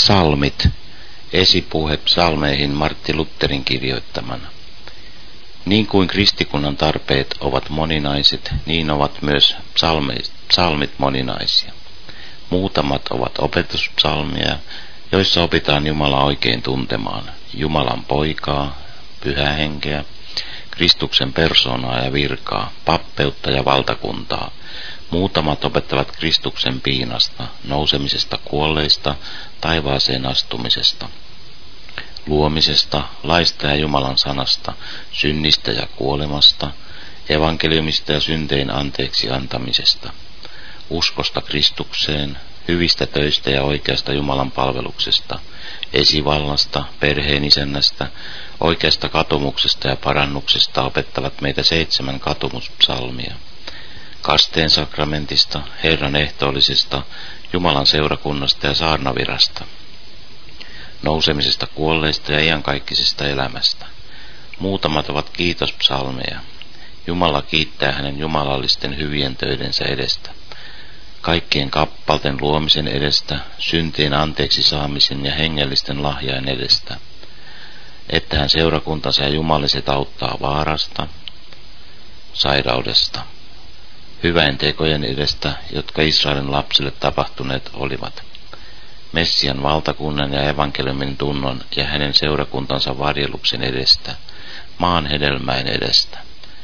Psalmit. Esipuhe psalmeihin Martti Lutherin kirjoittamana. Niin kuin kristikunnan tarpeet ovat moninaiset, niin ovat myös psalmit moninaisia. Muutamat ovat opetuspsalmeja, joissa opitaan Jumalaa oikein tuntemaan, Jumalan poikaa, pyhää henkeä, Kristuksen persoonaa ja virkaa, pappeutta ja valtakuntaa. Muutamat opettavat Kristuksen piinasta, nousemisesta kuolleista, taivaaseen astumisesta, luomisesta, laista ja Jumalan sanasta, synnistä ja kuolemasta, evankeliumista ja syntein anteeksi antamisesta, uskosta Kristukseen, hyvistä töistä ja oikeasta Jumalan palveluksesta, esivallasta, perheenisännästä, oikeasta katumuksesta ja parannuksesta opettavat meitä 7 katumuspsalmia. Kasteen sakramentista, Herran ehtoollisesta, Jumalan seurakunnasta ja saarnavirasta, nousemisesta kuolleista ja iankaikkisesta elämästä. Muutamat ovat kiitospsalmeja. Jumala kiittää hänen jumalallisten hyvien töidensä edestä, kaikkien kappalten luomisen edestä, syntien anteeksi saamisen ja hengellisten lahjain edestä, että hän seurakuntansa ja jumalliset auttaa vaarasta, sairaudesta, hyväintekojen edestä, jotka Israelin lapsille tapahtuneet olivat, Messian valtakunnan ja evankeliumin tunnon ja hänen seurakuntansa varjeluksen edestä, maan hedelmäin edestä.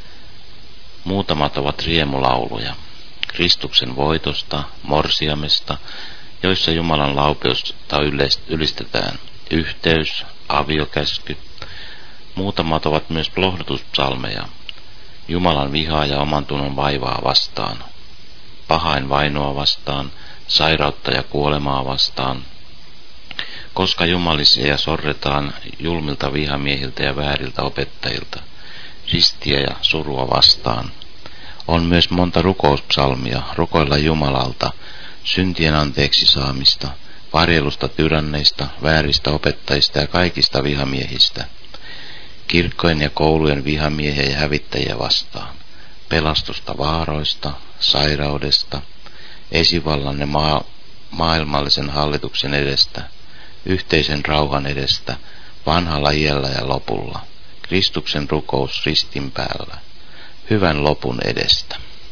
Muutamat ovat riemulauluja, Kristuksen voitosta, morsiamesta, joissa Jumalan laupeusta ylistetään, yhteys, aviokäsky. Muutamat ovat myös lohdutuspsalmeja, Jumalan vihaa ja oman tunnon vaivaa vastaan, pahain vainoa vastaan, sairautta ja kuolemaa vastaan, koska jumalisia sorretaan julmilta vihamiehiltä ja vääriltä opettajilta, ristiä ja surua vastaan. On myös monta rukouspsalmia, rukoilla Jumalalta, syntien anteeksi saamista, varjelusta tyranneista, vääristä opettajista ja kaikista vihamiehistä, kirkkojen ja koulujen vihamiehiä ja hävittäjiä vastaan, pelastusta vaaroista, sairaudesta, esivallan ja maailmallisen hallituksen edestä, yhteisen rauhan edestä, vanhalla iällä ja lopulla, Kristuksen rukous ristin päällä, hyvän lopun edestä.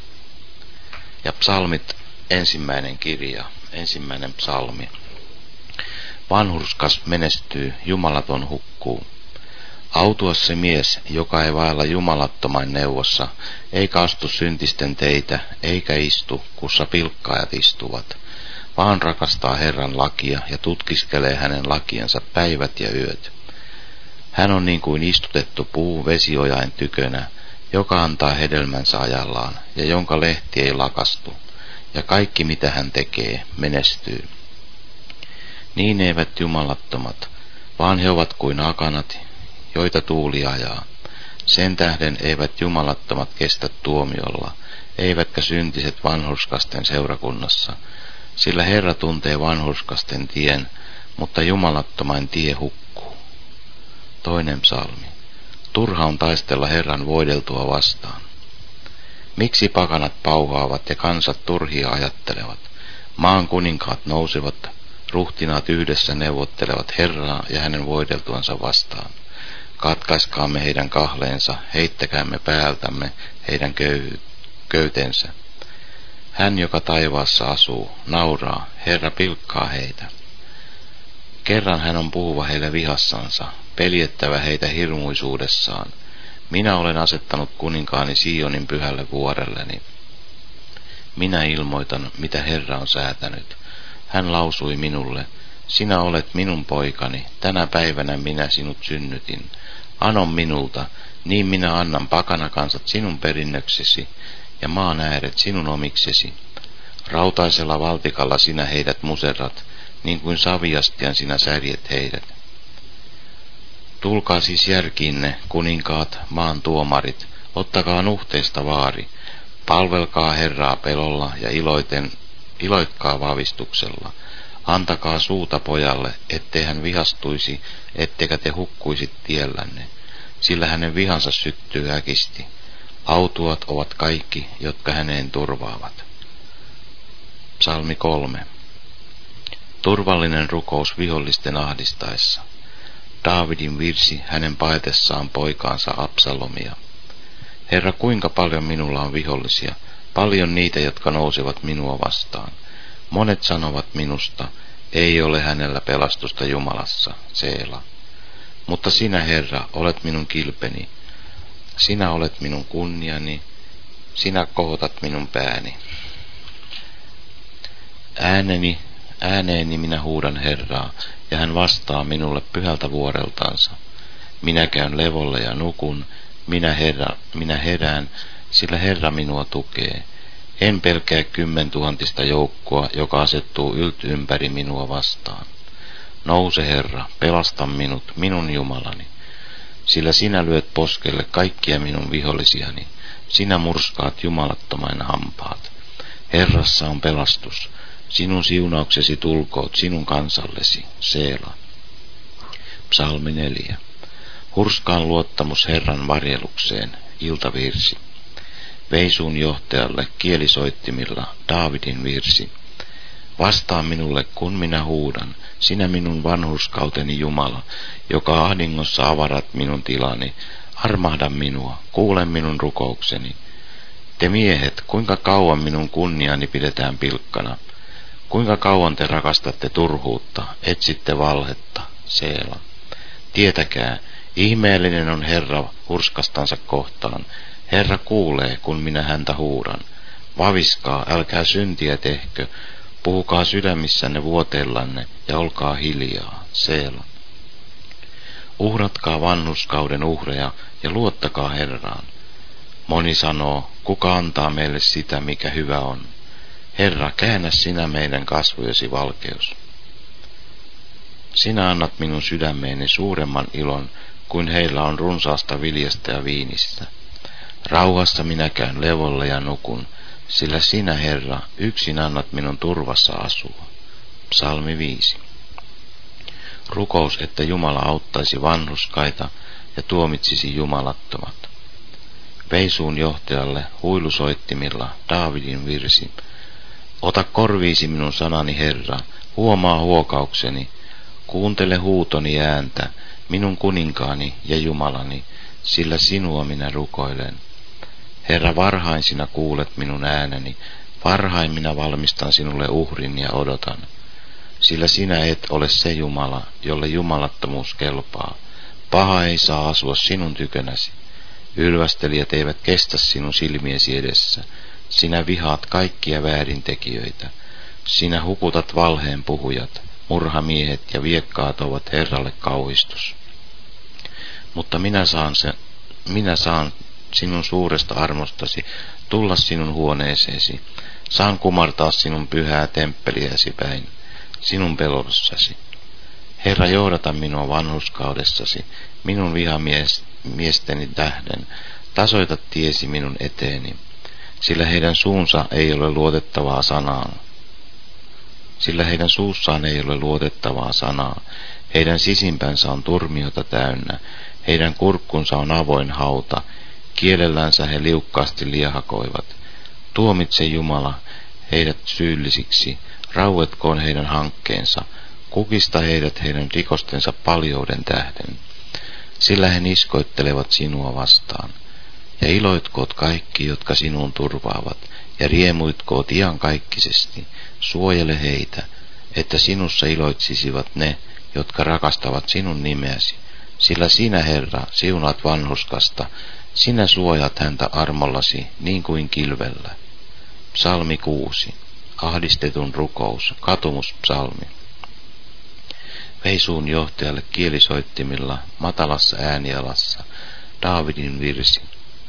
Ja psalmit, ensimmäinen kirja, ensimmäinen psalmi. Vanhurskas menestyy, jumalaton hukkuu. Autuas se mies, joka ei vaella jumalattomain neuvossa, eikä astu syntisten teitä, eikä istu, kussa pilkkaajat istuvat, vaan rakastaa Herran lakia ja tutkiskelee hänen lakiensa päivät ja yöt. Hän on niin kuin istutettu puu vesiojain tykönä, joka antaa hedelmänsä ajallaan ja jonka lehti ei lakastu, ja kaikki mitä hän tekee menestyy. Niin eivät jumalattomat, vaan he ovat kuin akanat, joita tuuli ajaa. Sen tähden eivät jumalattomat kestä tuomiolla, eivätkä syntiset vanhurskasten seurakunnassa, sillä Herra tuntee vanhurskasten tien, mutta jumalattomain tie hukkuu. Toinen psalmi. Turha on taistella Herran voideltua vastaan. Miksi pakanat pauhaavat ja kansat turhia ajattelevat? Maan kuninkaat nousevat, ruhtinaat yhdessä neuvottelevat Herraa ja hänen voideltuansa vastaan. Katkaiskaamme heidän kahleensa, heittäkäämme päältämme heidän köytensä. Hän, joka taivaassa asuu, nauraa, Herra pilkkaa heitä. Kerran hän on puhuva heille vihassansa, peljettävä heitä hirmuisuudessaan. Minä olen asettanut kuninkaani Sionin pyhälle vuorelleni. Minä ilmoitan, mitä Herra on säätänyt. Hän lausui minulle, sinä olet minun poikani, tänä päivänä minä sinut synnytin. Ano minulta, niin minä annan pakanakansat sinun perinnöksesi ja maan ääret sinun omiksesi. Rautaisella valtikalla sinä heidät muserrat, niin kuin saviastian sinä särjet heidät. Tulkaa siis järkiinne, kuninkaat, maan tuomarit, ottakaa nuhteista vaari, palvelkaa Herraa pelolla ja iloitkaa vavistuksella. Antakaa suuta pojalle, ettei hän vihastuisi, ettekä te hukkuisit tiellänne, sillä hänen vihansa syttyy äkisti. Autuat ovat kaikki, jotka häneen turvaavat. Psalmi 3. Turvallinen rukous vihollisten ahdistaessa. Daavidin virsi hänen paetessaan poikaansa Absalomia. Herra, kuinka paljon minulla on vihollisia, paljon niitä, jotka nousevat minua vastaan. Monet sanovat minusta, ei ole hänellä pelastusta Jumalassa, Seela. Mutta sinä, Herra, olet minun kilpeni. Sinä olet minun kunniani, sinä kohotat minun pääni. Ääneeni minä huudan Herraa, ja hän vastaa minulle pyhältä vuoreltansa. Minä käyn levolle ja nukun, minä herään, sillä Herra minua tukee. En pelkää 10 000 joukkoa, joka asettuu ympäri minua vastaan. Nouse, Herra, pelasta minut, minun Jumalani. Sillä sinä lyöt poskelle kaikkia minun vihollisiani. Sinä murskaat jumalattomain hampaat. Herrassa on pelastus. Sinun siunauksesi tulkoot sinun kansallesi, Seela. Psalmi 4. Hurskaan luottamus Herran varjelukseen, iltavirsi. Veisuun johtajalle kielisoittimilla, Daavidin virsi. Vastaa minulle, kun minä huudan, sinä minun vanhurskauteni Jumala, joka ahdingossa avarat minun tilani. Armahda minua, kuule minun rukoukseni. Te miehet, kuinka kauan minun kunniani pidetään pilkkana? Kuinka kauan te rakastatte turhuutta, etsitte valhetta, Seela? Tietäkää, ihmeellinen on Herra hurskastansa kohtaan. Herra kuulee, kun minä häntä huudan. Vaviskaa, älkää syntiä tehkö, puhukaa sydämissänne vuoteellanne ja olkaa hiljaa, Seela. Uhratkaa vanhurskauden uhreja ja luottakaa Herraan. Moni sanoo, kuka antaa meille sitä, mikä hyvä on. Herra, käännä sinä meidän kasvojesi valkeus. Sinä annat minun sydämeeni suuremman ilon, kuin heillä on runsaasta viljasta ja viinistä. Rauhassa minä käyn levolle ja nukun, sillä sinä, Herra, yksin annat minun turvassa asua. Psalmi 5. Rukous, että Jumala auttaisi vanhurskaita ja tuomitsisi jumalattomat. Veisuun johtajalle huilusoittimilla, Daavidin virsi. Ota korviisi minun sanani, Herra, huomaa huokaukseni, kuuntele huutoni ääntä, minun kuninkaani ja Jumalani, sillä sinua minä rukoilen. Herra, varhain sinä kuulet minun ääneni, varhain minä valmistan sinulle uhrin ja odotan. Sillä sinä et ole se Jumala, jolle jumalattomuus kelpaa. Paha ei saa asua sinun tykönäsi. Ylvästelijät eivät kestä sinun silmiesi edessä. Sinä vihaat kaikkia väärintekijöitä. Sinä hukutat valheen puhujat, murhamiehet ja viekkaat ovat Herralle kauhistus. Mutta minä saan sinun suuresta armostasi tulla sinun huoneeseesi. Saan kumartaa sinun pyhää temppeliäsi päin, sinun pelossasi. Herra, johdata minua vanhurskaudessasi, minun vihamiesteni tähden, tasoita tiesi minun eteeni, sillä heidän suunsa ei ole luotettavaa sanaa. Sillä heidän suussaan ei ole luotettavaa sanaa, heidän sisimpänsä on turmiota täynnä, heidän kurkkunsa on avoin hauta, kielellänsä he liukkaasti liehakoivat. Tuomitse Jumala heidät syyllisiksi, rauetkoon heidän hankkeensa, kukista heidät heidän rikostensa paljouden tähden, sillä he niskoittelevat sinua vastaan. Ja iloitkoot kaikki, jotka sinuun turvaavat, ja riemuitkoot iankaikkisesti, suojele heitä, että sinussa iloitsisivat ne, jotka rakastavat sinun nimeäsi, sillä sinä, Herra, siunaat vanhurskasta, sinä suojat häntä armollasi niin kuin kilvellä. Psalmi 6. Ahdistetun rukous, katumuspsalmi. Veisuun johtajalle kielisoittimilla, matalassa äänialassa, Daavidin virsi.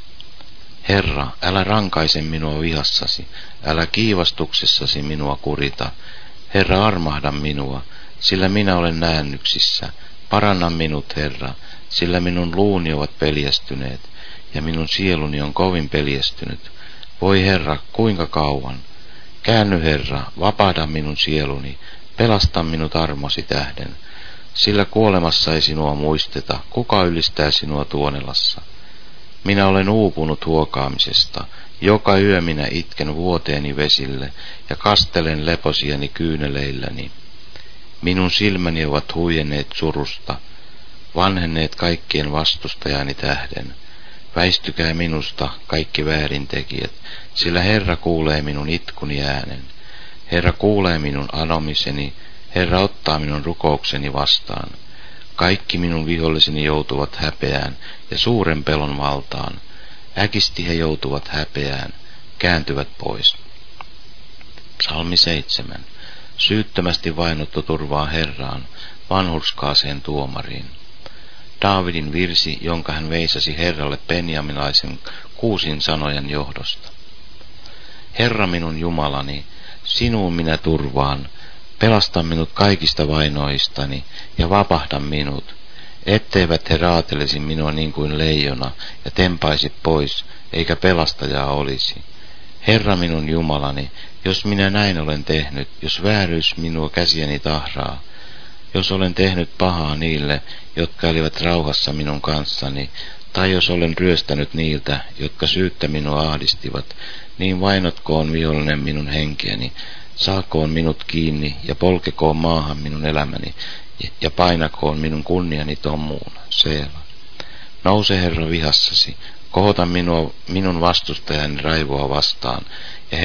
Herra, älä rankaise minua vihassasi, älä kiivastuksessasi minua kurita. Herra, armahda minua, sillä minä olen näännyksissä. Paranna minut, Herra, sillä minun luuni ovat peljästyneet, ja minun sieluni on kovin peljästynyt. Voi Herra, kuinka kauan? Käänny, Herra, vapahda minun sieluni, pelasta minut armosi tähden. Sillä kuolemassa ei sinua muisteta, kuka ylistää sinua tuonelassa. Minä olen uupunut huokaamisesta, joka yö minä itken vuoteeni vesille ja kastelen leposiani kyyneleilläni. Minun silmäni ovat huijenneet surusta, vanhenneet kaikkien vastustajani tähden. Väistykää minusta, kaikki väärintekijät, sillä Herra kuulee minun itkuni äänen. Herra kuulee minun anomiseni, Herra ottaa minun rukoukseni vastaan. Kaikki minun viholliseni joutuvat häpeään ja suuren pelon valtaan. Äkisti he joutuvat häpeään, kääntyvät pois. Psalmi 7. Syyttömästi vainottu turvaa Herraan, vanhurskaaseen tuomariin. Daavidin virsi, jonka hän veisasi Herralle benjamilaisen kuusin sanojen johdosta. Herra minun Jumalani, sinuun minä turvaan, pelasta minut kaikista vainoistani ja vapahda minut, etteivät he raatelisi minua niin kuin leijona ja tempaisi pois, eikä pelastajaa olisi. Herra minun Jumalani, jos minä näin olen tehnyt, jos vääryys minua käsieni tahraa, jos olen tehnyt pahaa niille, jotka olivat rauhassa minun kanssani, tai jos olen ryöstänyt niiltä, jotka syyttä minua ahdistivat, niin vainotkoon vihollinen minun henkeäni, saakoon minut kiinni ja polkekoon maahan minun elämäni, ja painakoon minun kunniani tommuun. Seela. Nouse Herra vihassasi, kohota minun vastustajani raivoa vastaan, ja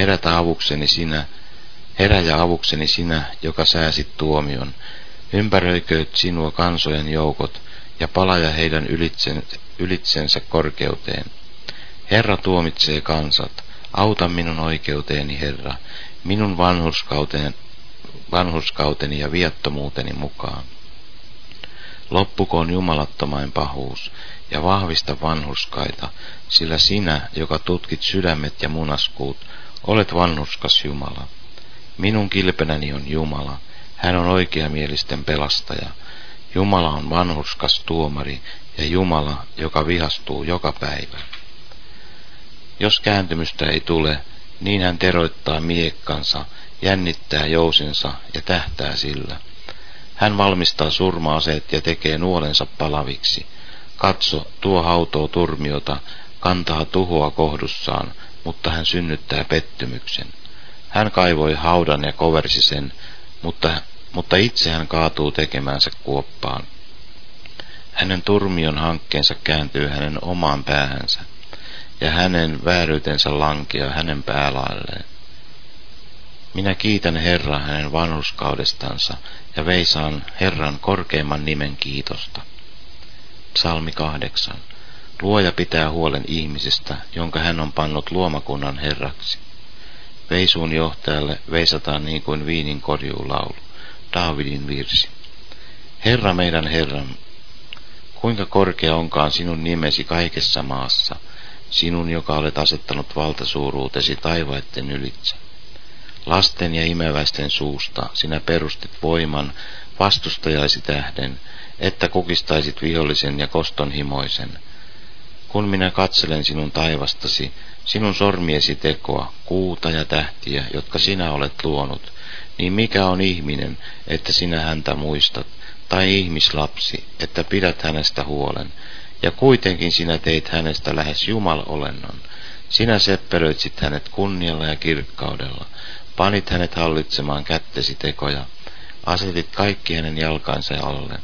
herä ja avukseni sinä, joka sääsit tuomion. Ympäröikööt sinua kansojen joukot, ja palaja heidän ylitsensä korkeuteen. Herra tuomitsee kansat, auta minun oikeuteeni, Herra, minun vanhurskauteni ja viattomuuteni mukaan. Loppukoon jumalattomain pahuus, ja vahvista vanhurskaita, sillä sinä, joka tutkit sydämet ja munaskuut, olet vanhurskas Jumala. Minun kilpenäni on Jumala, hän on oikeamielisten pelastaja. Jumala on vanhurskas tuomari ja Jumala, joka vihastuu joka päivä. Jos kääntymystä ei tule, niin hän teroittaa miekkansa, jännittää jousensa ja tähtää sillä. Hän valmistaa surma-aseet ja tekee nuolensa palaviksi. Katso, tuo hautoo turmiota, kantaa tuhoa kohdussaan, mutta hän synnyttää pettymyksen. Hän kaivoi haudan ja koversi sen, mutta itse hän kaatuu tekemäänsä kuoppaan. Hänen turmion hankkeensa kääntyy hänen omaan päähänsä, ja hänen vääryytensä lankeaa hänen päälailleen. Minä kiitän Herraa hänen vanhurskaudestansa ja veisaan Herran korkeimman nimen kiitosta. Psalmi 8. Luoja pitää huolen ihmisestä, jonka hän on pannut luomakunnan herraksi. Veisuun johtajalle veisataan niin kuin viinin korjuulaulu. Daavidin virsi. Herra meidän Herran, kuinka korkea onkaan sinun nimesi kaikessa maassa, sinun, joka olet asettanut valtasuuruutesi taivaitten ylitse. Lasten ja imeväisten suusta sinä perustit voiman vastustajaisi tähden, että kukistaisit vihollisen ja kostonhimoisen. Kun minä katselen sinun taivastasi, sinun sormiesi tekoa, kuuta ja tähtiä, jotka sinä olet luonut, niin mikä on ihminen, että sinä häntä muistat, tai ihmislapsi, että pidät hänestä huolen, ja kuitenkin sinä teit hänestä lähes Jumal-olennon. Sinä seppelöitsit hänet kunnialla ja kirkkaudella, panit hänet hallitsemaan kättesi tekoja, asetit kaikki hänen jalkansa alle.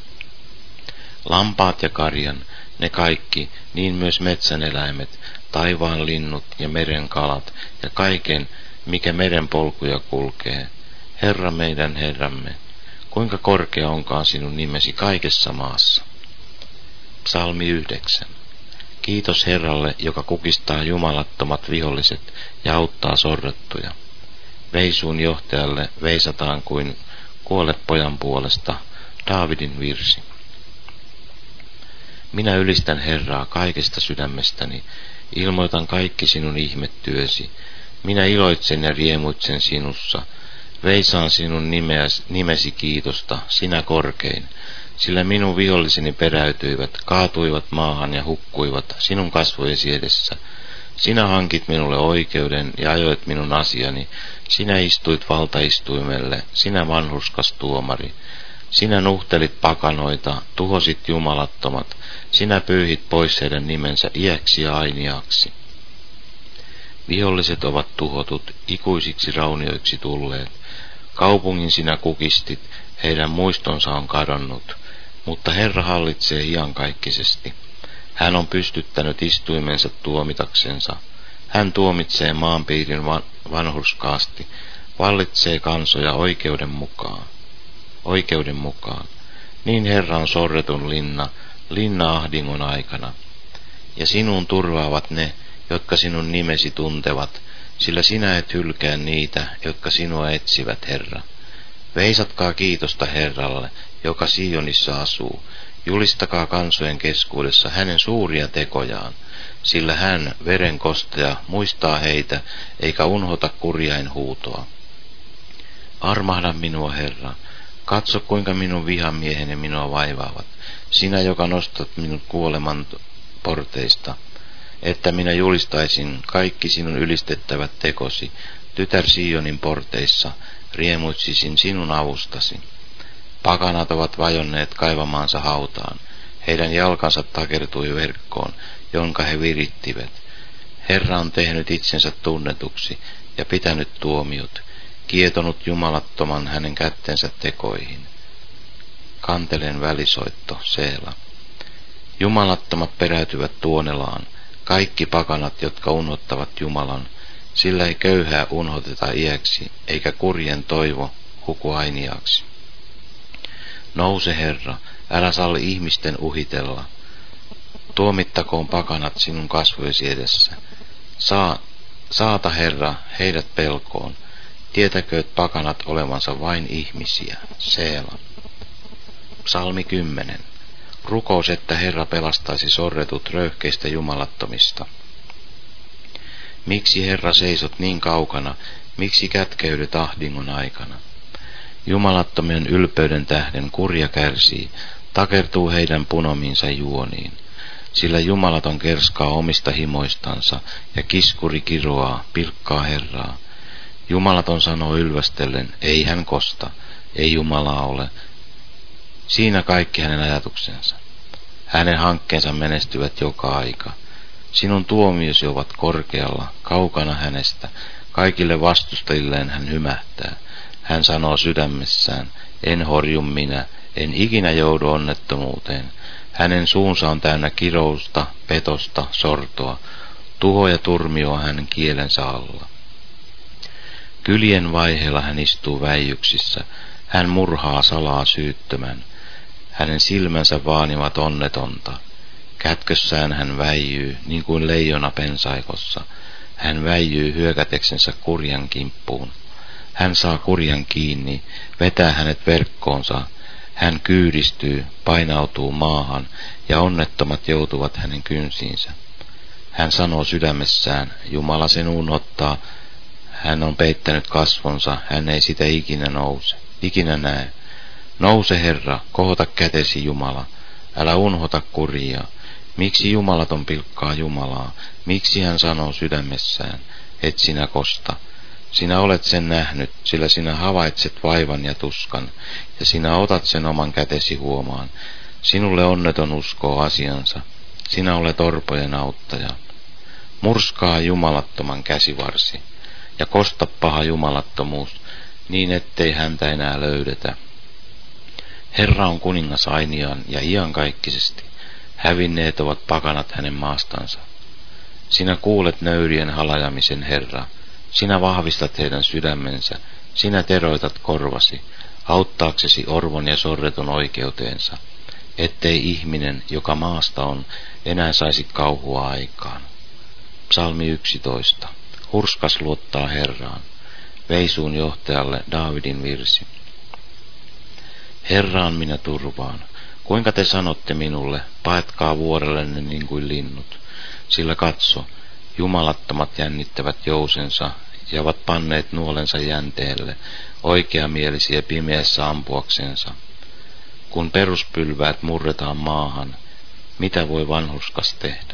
Lampaat ja karjan, ne kaikki, niin myös metsän eläimet, taivaan linnut ja meren kalat ja kaiken, mikä meren polkuja kulkee. Herra meidän Herramme, kuinka korkea onkaan sinun nimesi kaikessa maassa. Psalmi 9. Kiitos Herralle, joka kukistaa jumalattomat viholliset ja auttaa sorrettuja. Veisuun johtajalle veisataan kuin kuollepojan puolesta. Daavidin virsi. Minä ylistän Herraa kaikesta sydämestäni, ilmoitan kaikki sinun ihmettyösi. Minä iloitsen ja riemuitsen sinussa, veisaan sinun nimesi kiitosta, sinä korkein, sillä minun viholliseni peräytyivät, kaatuivat maahan ja hukkuivat sinun kasvojesi edessä. Sinä hankit minulle oikeuden ja ajoit minun asiani, sinä istuit valtaistuimelle, sinä vanhurskas tuomari. Sinä nuhtelit pakanoita, tuhosit jumalattomat, sinä pyyhit pois heidän nimensä iäksi ja ainiaksi. Viholliset ovat tuhotut, ikuisiksi raunioiksi tulleet. Kaupungin sinä kukistit, heidän muistonsa on kadonnut, mutta Herra hallitsee iankaikkisesti. Hän on pystyttänyt istuimensa tuomitaksensa. Hän tuomitsee maanpiirin vanhurskaasti, vallitsee kansoja oikeuden mukaan. Niin Herra on sorretun linna ahdingon aikana. Ja sinuun turvaavat ne, jotka sinun nimesi tuntevat, sillä sinä et hylkää niitä, jotka sinua etsivät, Herra. Veisatkaa kiitosta Herralle, joka Sionissa asuu. Julistakaa kansojen keskuudessa hänen suuria tekojaan, sillä hän, verenkostaja, muistaa heitä, eikä unhota kurjain huutoa. Armahda minua, Herra. Katso, kuinka minun vihamieheni minua vaivaavat, sinä, joka nostat minut kuoleman porteista, että minä julistaisin kaikki sinun ylistettävät tekosi, tytär Sionin porteissa, riemuitsisin sinun avustasi. Pakanat ovat vajonneet kaivamaansa hautaan, heidän jalkansa takertui verkkoon, jonka he virittivät. Herra on tehnyt itsensä tunnetuksi ja pitänyt tuomiot, kietonut jumalattoman hänen kättensä tekoihin. Kantelen välisoitto, Seela. Jumalattomat peräytyvät tuonelaan, kaikki pakanat, jotka unhottavat Jumalan, sillä ei köyhää unhoteta iäksi, eikä kurjen toivo huku ainiaksi. Nouse, Herra, älä salli ihmisten uhitella. Tuomittakoon pakanat sinun kasvojesi edessä. Saata, Herra, heidät pelkoon. Tietäkööt pakanat olevansa vain ihmisiä. Seela. Psalmi 10. Rukous, että Herra pelastaisi sorretut röyhkeistä jumalattomista. Miksi, Herra, seisot niin kaukana, miksi kätkeydyt ahdingon aikana? Jumalattomien ylpeyden tähden kurja kärsii, takertuu heidän punomiinsa juoniin. Sillä jumalaton kerskaa omista himoistansa, ja kiskuri kiroaa, pilkkaa Herraa. Jumalaton sanoo ylvästellen, ei hän kosta, ei Jumalaa ole. Siinä kaikki hänen ajatuksensa. Hänen hankkeensa menestyvät joka aika. Sinun tuomiosi ovat korkealla, kaukana hänestä, kaikille vastustajilleen hän hymähtää. Hän sanoo sydämessään, en horju minä, en ikinä joudu onnettomuuteen. Hänen suunsa on täynnä kirousta, petosta, sortoa, tuho ja turmio hänen kielensä alla. Kylien vaiheella hän istuu väijyksissä, hän murhaa salaa syyttömän. Hänen silmänsä vaanivat onnetonta. Kätkössään hän väijyy, niin kuin leijona pensaikossa. Hän väijyy hyökäteksensä kurjan kimppuun. Hän saa kurjan kiinni, vetää hänet verkkoonsa. Hän kyydistyy, painautuu maahan, ja onnettomat joutuvat hänen kynsiinsä. Hän sanoo sydämessään, Jumala sen unottaa. Hän on peittänyt kasvonsa, hän ei sitä ikinä näe. Nouse, Herra, kohota kätesi, Jumala. Älä unhota kurjia. Miksi jumalaton pilkkaa Jumalaa? Miksi hän sanoo sydämessään, et sinä kosta? Sinä olet sen nähnyt, sillä sinä havaitset vaivan ja tuskan, ja sinä otat sen oman kätesi huomaan. Sinulle onneton uskoo asiansa. Sinä olet orpojen auttaja. Murskaa jumalattoman käsivarsi, ja kosta paha jumalattomuus, niin ettei häntä enää löydetä. Herra on kuningas ainiaan ja iankaikkisesti. Hävinneet ovat pakanat hänen maastansa. Sinä kuulet nöyrien halajamisen, Herra. Sinä vahvistat heidän sydämensä. Sinä teroitat korvasi, auttaaksesi orvon ja sorretun oikeuteensa, ettei ihminen, joka maasta on, enää saisi kauhua aikaan. Psalmi 11. Hurskas luottaa Herraan. Veisuun johtajalle Daavidin virsi. Herraan minä turvaan. Kuinka te sanotte minulle, paetkaa vuorellenne niin kuin linnut. Sillä katso, jumalattomat jännittävät jousensa ja ovat panneet nuolensa jänteelle, oikeamielisiä pimeässä ampuaksensa. Kun peruspylväät murretaan maahan, mitä voi vanhurskas tehdä?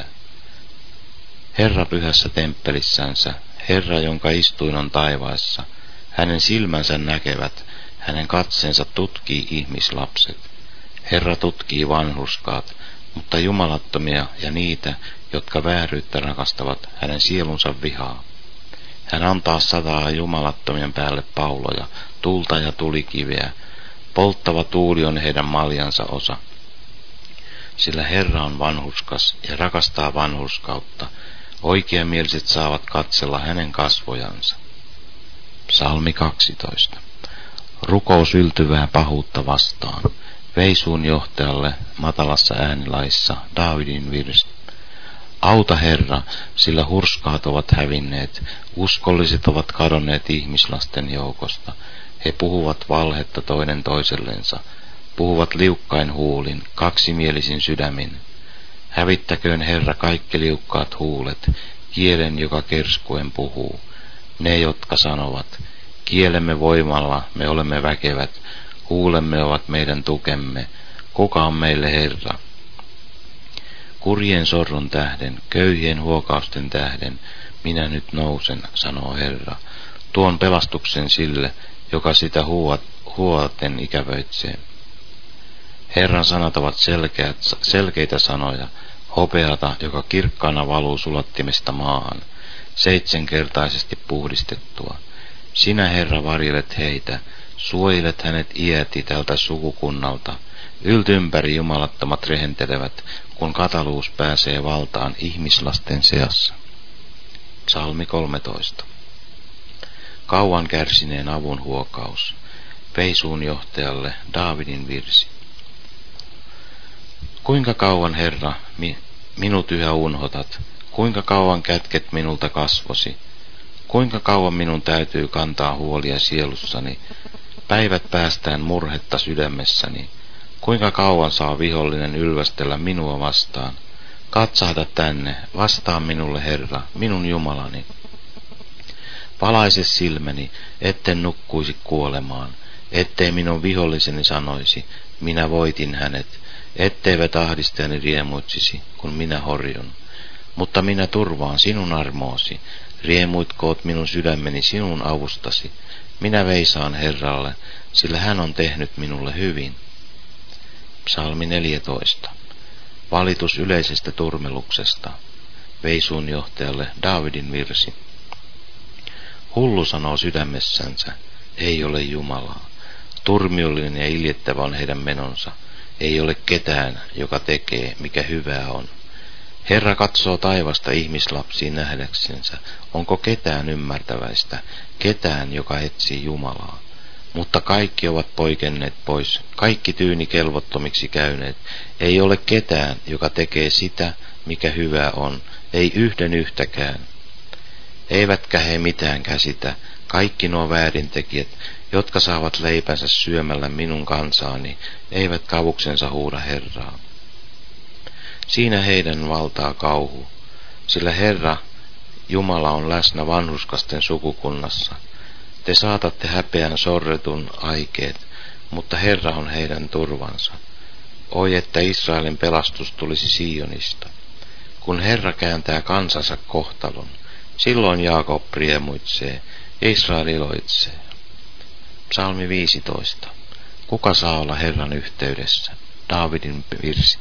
Herra pyhässä temppelissänsä, Herra, jonka istuin on taivaassa, hänen silmänsä näkevät, hänen katseensa tutkii ihmislapset. Herra tutkii vanhurskaat, mutta jumalattomia ja niitä, jotka vääryyttä rakastavat, hänen sielunsa vihaa. Hän antaa 100 jumalattomien päälle pauloja, tulta ja tulikiveä. Polttava tuuli on heidän maljansa osa. Sillä Herra on vanhurskas ja rakastaa vanhurskautta. Oikeamieliset saavat katsella hänen kasvojansa. Psalmi 12. Rukous yltyvää pahuutta vastaan. Veisuun johtajalle matalassa äänilaissa Daavidin virsi. Auta Herra, sillä hurskaat ovat hävinneet, uskolliset ovat kadonneet ihmislasten joukosta. He puhuvat valhetta toinen toisellensa, puhuvat liukkain huulin, kaksimielisin sydämin. Hävittäköön Herra kaikki liukkaat huulet, kielen, joka kerskuen puhuu. Ne, jotka sanovat, kielemme voimalla me olemme väkevät, huulemme ovat meidän tukemme, kuka on meille Herra? Kurjien sorrun tähden, köyhien huokausten tähden, minä nyt nousen, sanoo Herra. Tuon pelastuksen sille, joka sitä huoaten ikävöitsee. Herran sanat ovat selkeitä sanoja, hopeata, joka kirkkaana valuu sulattimesta maahan, 7-kertaisesti puhdistettua. Sinä, Herra, varjelet heitä, suojelet hänet iäti tältä sukukunnalta. Yltympäri jumalattomat rehentelevät, kun kataluus pääsee valtaan ihmislasten seassa. Psalmi 13. Kauan kärsineen avun huokaus. Veisuun johtajalle Daavidin virsi. Kuinka kauan, Herra, minut yhä unhotat? Kuinka kauan kätket minulta kasvosi? Kuinka kauan minun täytyy kantaa huolia sielussani, päivät päästään murhetta sydämessäni? Kuinka kauan saa vihollinen ylvästellä minua vastaan? Katsahda tänne, vastaa minulle Herra, minun Jumalani. Valaise silmäni, etten nukkuisi kuolemaan, ettei minun viholliseni sanoisi, minä voitin hänet, etteivät ahdistajani riemuitsisi, kun minä horjun. Mutta minä turvaan sinun armoosi, riemuitkoot minun sydämeni sinun avustasi. Minä veisaan Herralle, sillä hän on tehnyt minulle hyvin. Psalmi 14. Valitus yleisestä turmeluksesta. Veisuun johtajalle Daavidin virsi. Hullu sanoo sydämessänsä, ei ole Jumalaa. Turmiollinen ja iljettävä on heidän menonsa. Ei ole ketään, joka tekee, mikä hyvää on. Herra katsoo taivasta ihmislapsiin nähdäksensä. Onko ketään ymmärtäväistä, ketään, joka etsii Jumalaa? Mutta kaikki ovat poikenneet pois, kaikki tyyni kelvottomiksi käyneet. Ei ole ketään, joka tekee sitä, mikä hyvää on, ei yhden yhtäkään. Eivätkä he mitään käsitä, kaikki nuo väärintekijät, jotka saavat leipänsä syömällä minun kansaani, eivät kavuksensa huuda Herraa. Siinä heidän valtaa kauhu, sillä Herra, Jumala on läsnä vanhurskasten sukukunnassa. Te saatatte häpeän sorretun aikeet, mutta Herra on heidän turvansa. Oi, että Israelin pelastus tulisi Sionista. Kun Herra kääntää kansansa kohtalon, silloin Jaakob riemuitsee, Israel iloitsee. Psalmi 15. Kuka saa olla Herran yhteydessä? Daavidin virsi.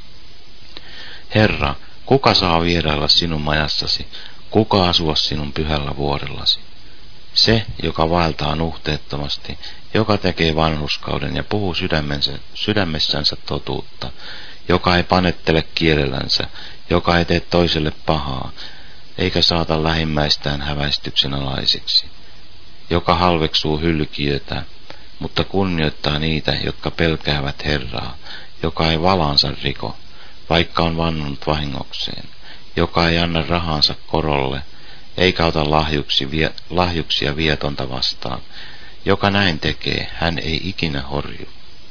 Herra, kuka saa vierailla sinun majassasi? Kuka asua sinun pyhällä vuorellasi? Se, joka vaeltaa nuhteettomasti, joka tekee vanhurskauden ja puhuu sydämessänsä totuutta, joka ei panettele kielellänsä, joka ei tee toiselle pahaa, eikä saata lähimmäistään häväistyksen alaiseksi, joka halveksuu hylkiötä, mutta kunnioittaa niitä, jotka pelkäävät Herraa, joka ei valaansa riko, vaikka on vannonut vahingokseen, joka ei anna rahansa korolle, eikä ota lahjuksia vietonta vastaan. Joka näin tekee, hän ei ikinä horju.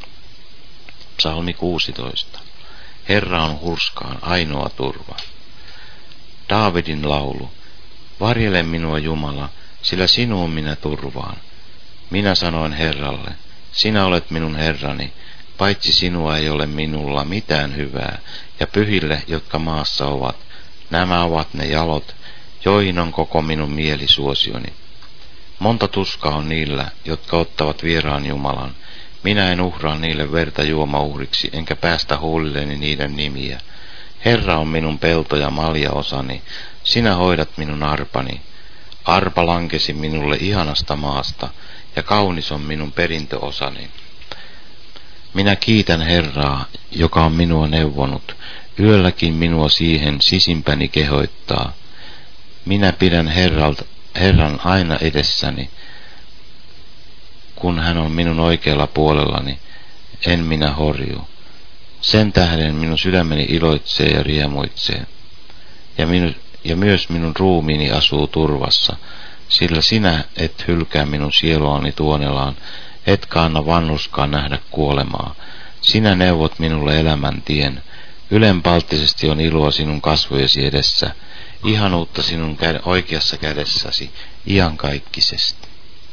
Psalmi 16. Herra on hurskaan ainoa turva. Daavidin laulu. Varjele minua Jumala, sillä sinuun minä turvaan. Minä sanoin Herralle, sinä olet minun Herrani, paitsi sinua ei ole minulla mitään hyvää, ja pyhille, jotka maassa ovat, nämä ovat ne jalot, joihin on koko minun mielisuosioni. Monta tuskaa on niillä, jotka ottavat vieraan Jumalan. Minä en uhraa niille verta juomauhriksi, enkä päästä huulilleni niiden nimiä. Herra on minun pelto ja maljaosani, sinä hoidat minun arpani. Arpa lankesi minulle ihanasta maasta, ja kaunis on minun perintöosani. Minä kiitän Herraa, joka on minua neuvonut. Yölläkin minua siihen sisimpäni kehoittaa. Minä pidän Herran aina edessäni. Kun hän on minun oikealla puolellani, en minä horju. Sen tähden minun sydämeni iloitsee ja riemuitsee. Ja myös minun ruumiini asuu turvassa, sillä sinä et hylkää minun sieluani tuonelaan, etkä anna vanhuskaan nähdä kuolemaa. Sinä neuvot minulle elämäntien. Ylenpalttisesti on iloa sinun kasvojesi edessä, ihanuutta sinun oikeassa kädessäsi, iankaikkisesti.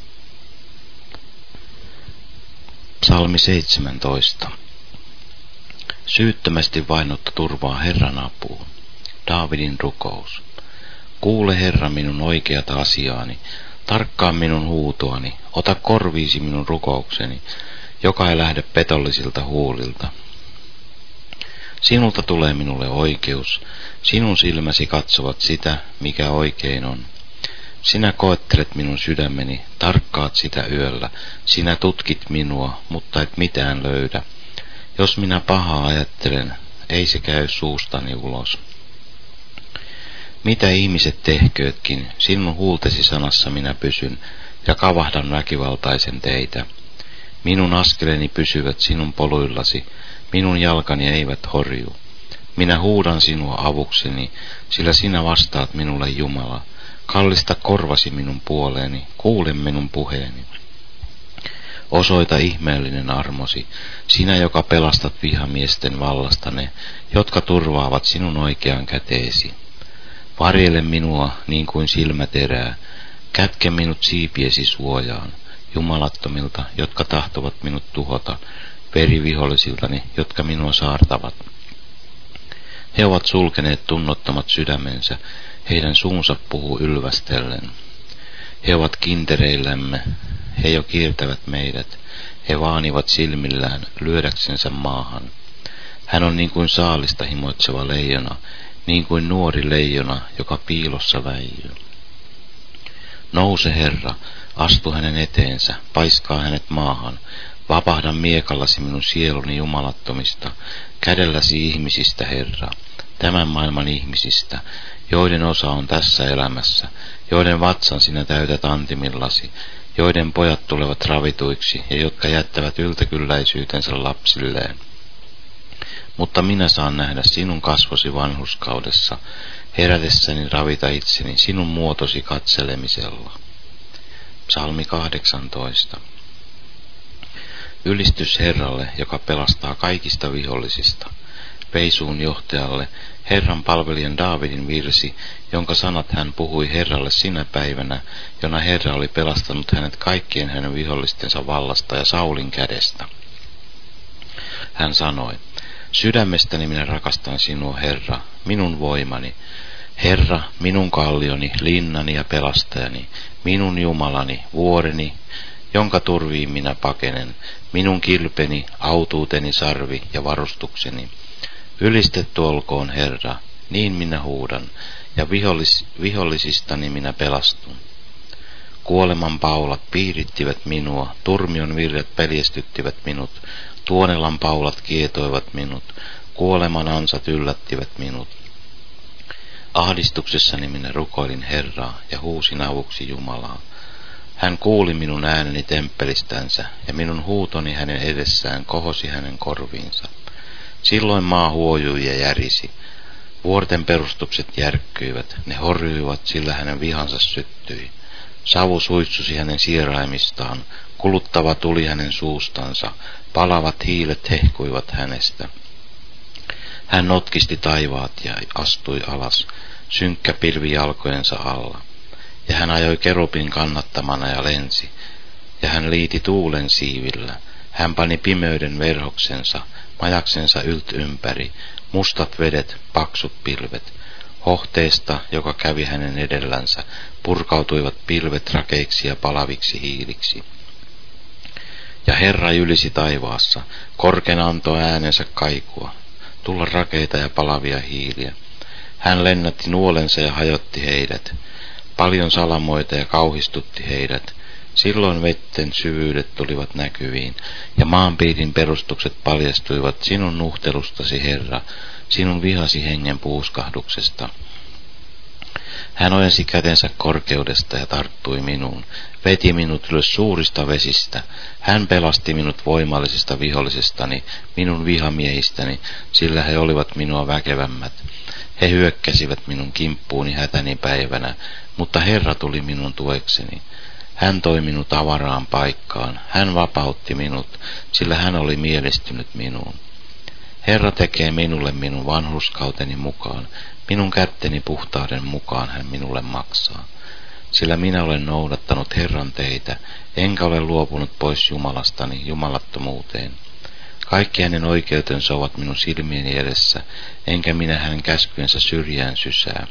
Psalmi 17. Syyttömästi vainottu turvaa Herran apuun. Daavidin rukous. Kuule Herra minun oikeata asiaani, tarkkaa minun huutoani, ota korviisi minun rukoukseni, joka ei lähde petollisilta huulilta. Sinulta tulee minulle oikeus, sinun silmäsi katsovat sitä, mikä oikein on. Sinä koettelet minun sydämeni, tarkkaat sitä yöllä, sinä tutkit minua, mutta et mitään löydä. Jos minä pahaa ajattelen, ei se käy suustani ulos. Mitä ihmiset tehköötkin, sinun huultesi sanassa minä pysyn, ja kavahdan väkivaltaisen teitä. Minun askeleni pysyvät sinun poluillasi, minun jalkani eivät horju. Minä huudan sinua avukseni, sillä sinä vastaat minulle Jumala. Kallista korvasi minun puoleeni, kuule minun puheeni. Osoita ihmeellinen armosi, sinä joka pelastat vihamiesten vallasta ne, jotka turvaavat sinun oikean käteesi. Varjele minua niin kuin silmäterää, kätke minut siipiesi suojaan, jumalattomilta, jotka tahtovat minut tuhota, verivihollisiltani, jotka minua saartavat. He ovat sulkeneet tunnottomat sydämensä, heidän suunsa puhuu ylvästellen. He ovat kintereillämme, he jo kiertävät meidät, he vaanivat silmillään lyödäksensä maahan. Hän on niin kuin saalista himoitseva leijona, niin kuin nuori leijona, joka piilossa väijyy. Nouse Herra, astu hänen eteensä, paiskaa hänet maahan, vapahda miekallasi minun sieluni jumalattomista, kädelläsi ihmisistä Herra, tämän maailman ihmisistä, joiden osa on tässä elämässä, joiden vatsan sinä täytät antimillasi, joiden pojat tulevat ravituiksi ja jotka jättävät yltäkylläisyytensä lapsilleen. Mutta minä saan nähdä sinun kasvosi vanhurskaudessa, herätessäni ravita itseni sinun muotosi katselemisella. Psalmi 18. Ylistys Herralle, joka pelastaa kaikista vihollisista. Peisuun johtajalle, Herran palvelijan Daavidin virsi, jonka sanat hän puhui Herralle sinä päivänä, jona Herra oli pelastanut hänet kaikkien hänen vihollistensa vallasta ja Saulin kädestä. Hän sanoi, sydämestäni minä rakastan sinua, Herra, minun voimani. Herra, minun kallioni, linnani ja pelastajani, minun Jumalani, vuoreni, jonka turviin minä pakenen, minun kilpeni, autuuteni, sarvi ja varustukseni. Ylistetty olkoon Herra, niin minä huudan, ja vihollisistani minä pelastun. Kuoleman paulat piirittivät minua, turmion virret peljestyttivät minut, tuonelan paulat kietoivat minut, kuoleman ansat yllättivät minut. Ahdistuksessani minä rukoilin Herraa ja huusin avuksi Jumalaa. Hän kuuli minun ääneni temppelistänsä, ja minun huutoni hänen edessään kohosi hänen korviinsa. Silloin maa huojui ja järisi. Vuorten perustukset järkkyivät, ne horjuivat, sillä hänen vihansa syttyi. Savu suitsusi hänen sieraimistaan, kuluttava tuli hänen suustansa, palavat hiilet hehkuivat hänestä. Hän notkisti taivaat ja astui alas, synkkä pilvi jalkojensa alla. Ja hän ajoi kerubin kannattamana ja lensi, ja hän liiti tuulen siivillä. Hän pani pimeyden verhoksensa, majaksensa ympäri, mustat vedet, paksut pilvet. Hohteesta, joka kävi hänen edellänsä, purkautuivat pilvet rakeiksi ja palaviksi hiiliksi. Ja Herra ylisi taivaassa, korkein antoi äänensä kaikua, tulla rakeita ja palavia hiiliä. Hän lennätti nuolensa ja hajotti heidät, paljon salamoita ja kauhistutti heidät. Silloin vetten syvyydet tulivat näkyviin, ja maanpiirin perustukset paljastuivat sinun nuhtelustasi, Herra, sinun vihasi hengen puuskahduksesta. Hän ojensi kätensä korkeudesta ja tarttui minuun, veti minut ylös suurista vesistä. Hän pelasti minut voimallisesta vihollisestani, minun vihamiehistäni, sillä he olivat minua väkevämmät. He hyökkäsivät minun kimppuuni hätäni päivänä, mutta Herra tuli minun tuekseni. Hän toi minut avaraan paikkaan, hän vapautti minut, sillä hän oli mielistynyt minuun. Herra tekee minulle minun vanhurskauteni mukaan, minun kätteni puhtauden mukaan hän minulle maksaa. Sillä minä olen noudattanut Herran teitä, enkä ole luopunut pois Jumalastani jumalattomuuteen. Kaikki hänen oikeutensa ovat minun silmieni edessä, enkä minä hänen käskyensä syrjään sysää.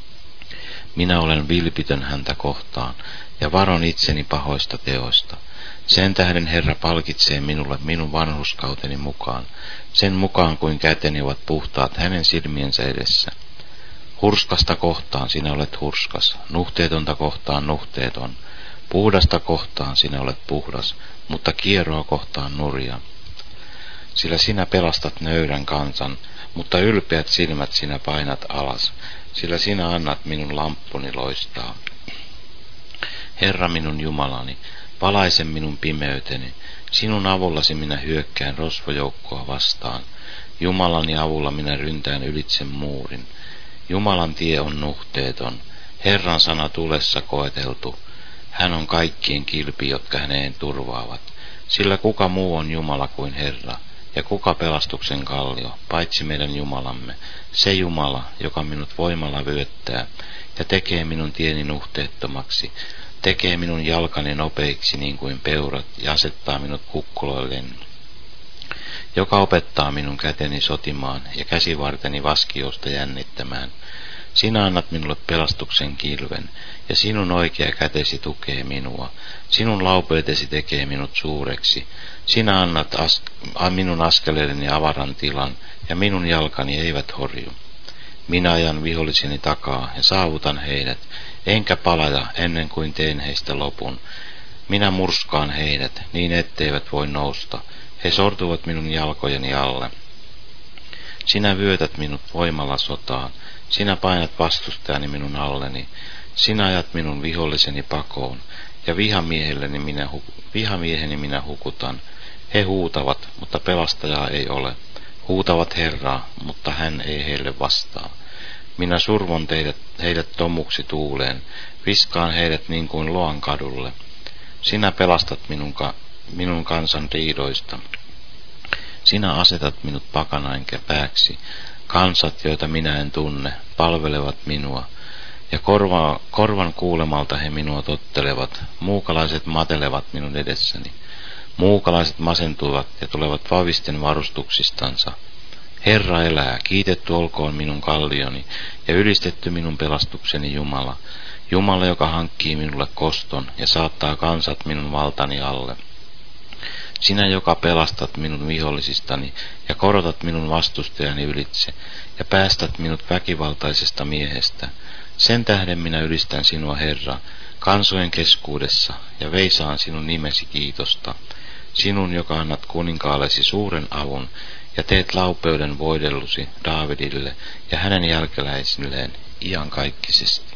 Minä olen vilpitön häntä kohtaan, ja varon itseni pahoista teoista. Sen tähden Herra palkitsee minulle minun vanhurskauteni mukaan, sen mukaan kuin käteni ovat puhtaat hänen silmiensä edessä. Hurskasta kohtaan sinä olet hurskas, nuhteetonta kohtaan nuhteeton, puhdasta kohtaan sinä olet puhdas, mutta kieroa kohtaan nurja. Sillä sinä pelastat nöyrän kansan, mutta ylpeät silmät sinä painat alas, sillä sinä annat minun lamppuni loistaa. Herra minun Jumalani, valaise minun pimeyteni, sinun avullasi minä hyökkään rosvojoukkoa vastaan. Jumalani avulla minä ryntään ylitse muurin. Jumalan tie on nuhteeton, Herran sana tulessa koeteltu. Hän on kaikkien kilpi, jotka häneen turvaavat. Sillä kuka muu on Jumala kuin Herra, ja kuka pelastuksen kallio, paitsi meidän Jumalamme, se Jumala, joka minut voimalla vyöttää, ja tekee minun tieni nuhteettomaksi, tekee minun jalkani nopeiksi niin kuin peurat, ja asettaa minut kukkuloilleen, joka opettaa minun käteni sotimaan ja käsivarteni vaskiosta jännittämään. Sinä annat minulle pelastuksen kilven, ja sinun oikea kätesi tukee minua. Sinun laupeutesi tekee minut suureksi. Sinä annat minun askeleideni avaran tilan, ja minun jalkani eivät horju. Minä ajan viholliseni takaa ja saavutan heidät, enkä palaja ennen kuin teen heistä lopun. Minä murskaan heidät, niin etteivät voi nousta. He sortuvat minun jalkojeni alle. Sinä vyötät minut voimalla sotaan. Sinä painat vastustajani minun alleni. Sinä ajat minun viholliseni pakoon, ja vihamieheni minä hukutan. He huutavat, mutta pelastajaa ei ole. Huutavat Herraa, mutta hän ei heille vastaa. Minä survon heidät tomuksi tuuleen, viskaan heidät niin kuin loan kadulle. Sinä pelastat minun kansan riidoista. Sinä asetat minut pakanain pääksi. Kansat, joita minä en tunne, palvelevat minua, ja korvan kuulemalta he minua tottelevat. Muukalaiset matelevat minun edessäni. Muukalaiset masentuvat ja tulevat vavisten varustuksistansa. Herra elää, kiitetty olkoon minun kallioni, ja ylistetty minun pelastukseni Jumala. Jumala, joka hankkii minulle koston ja saattaa kansat minun valtani alle. Sinä, joka pelastat minun vihollisistani ja korotat minun vastustajani ylitse ja päästät minut väkivaltaisesta miehestä. Sen tähden minä ylistän sinua, Herra, kansojen keskuudessa ja veisaan sinun nimesi kiitosta. Sinun, joka annat kuninkaallesi suuren avun ja teet laupeuden voidellusi Daavidille ja hänen jälkeläisilleen iankaikkisesti.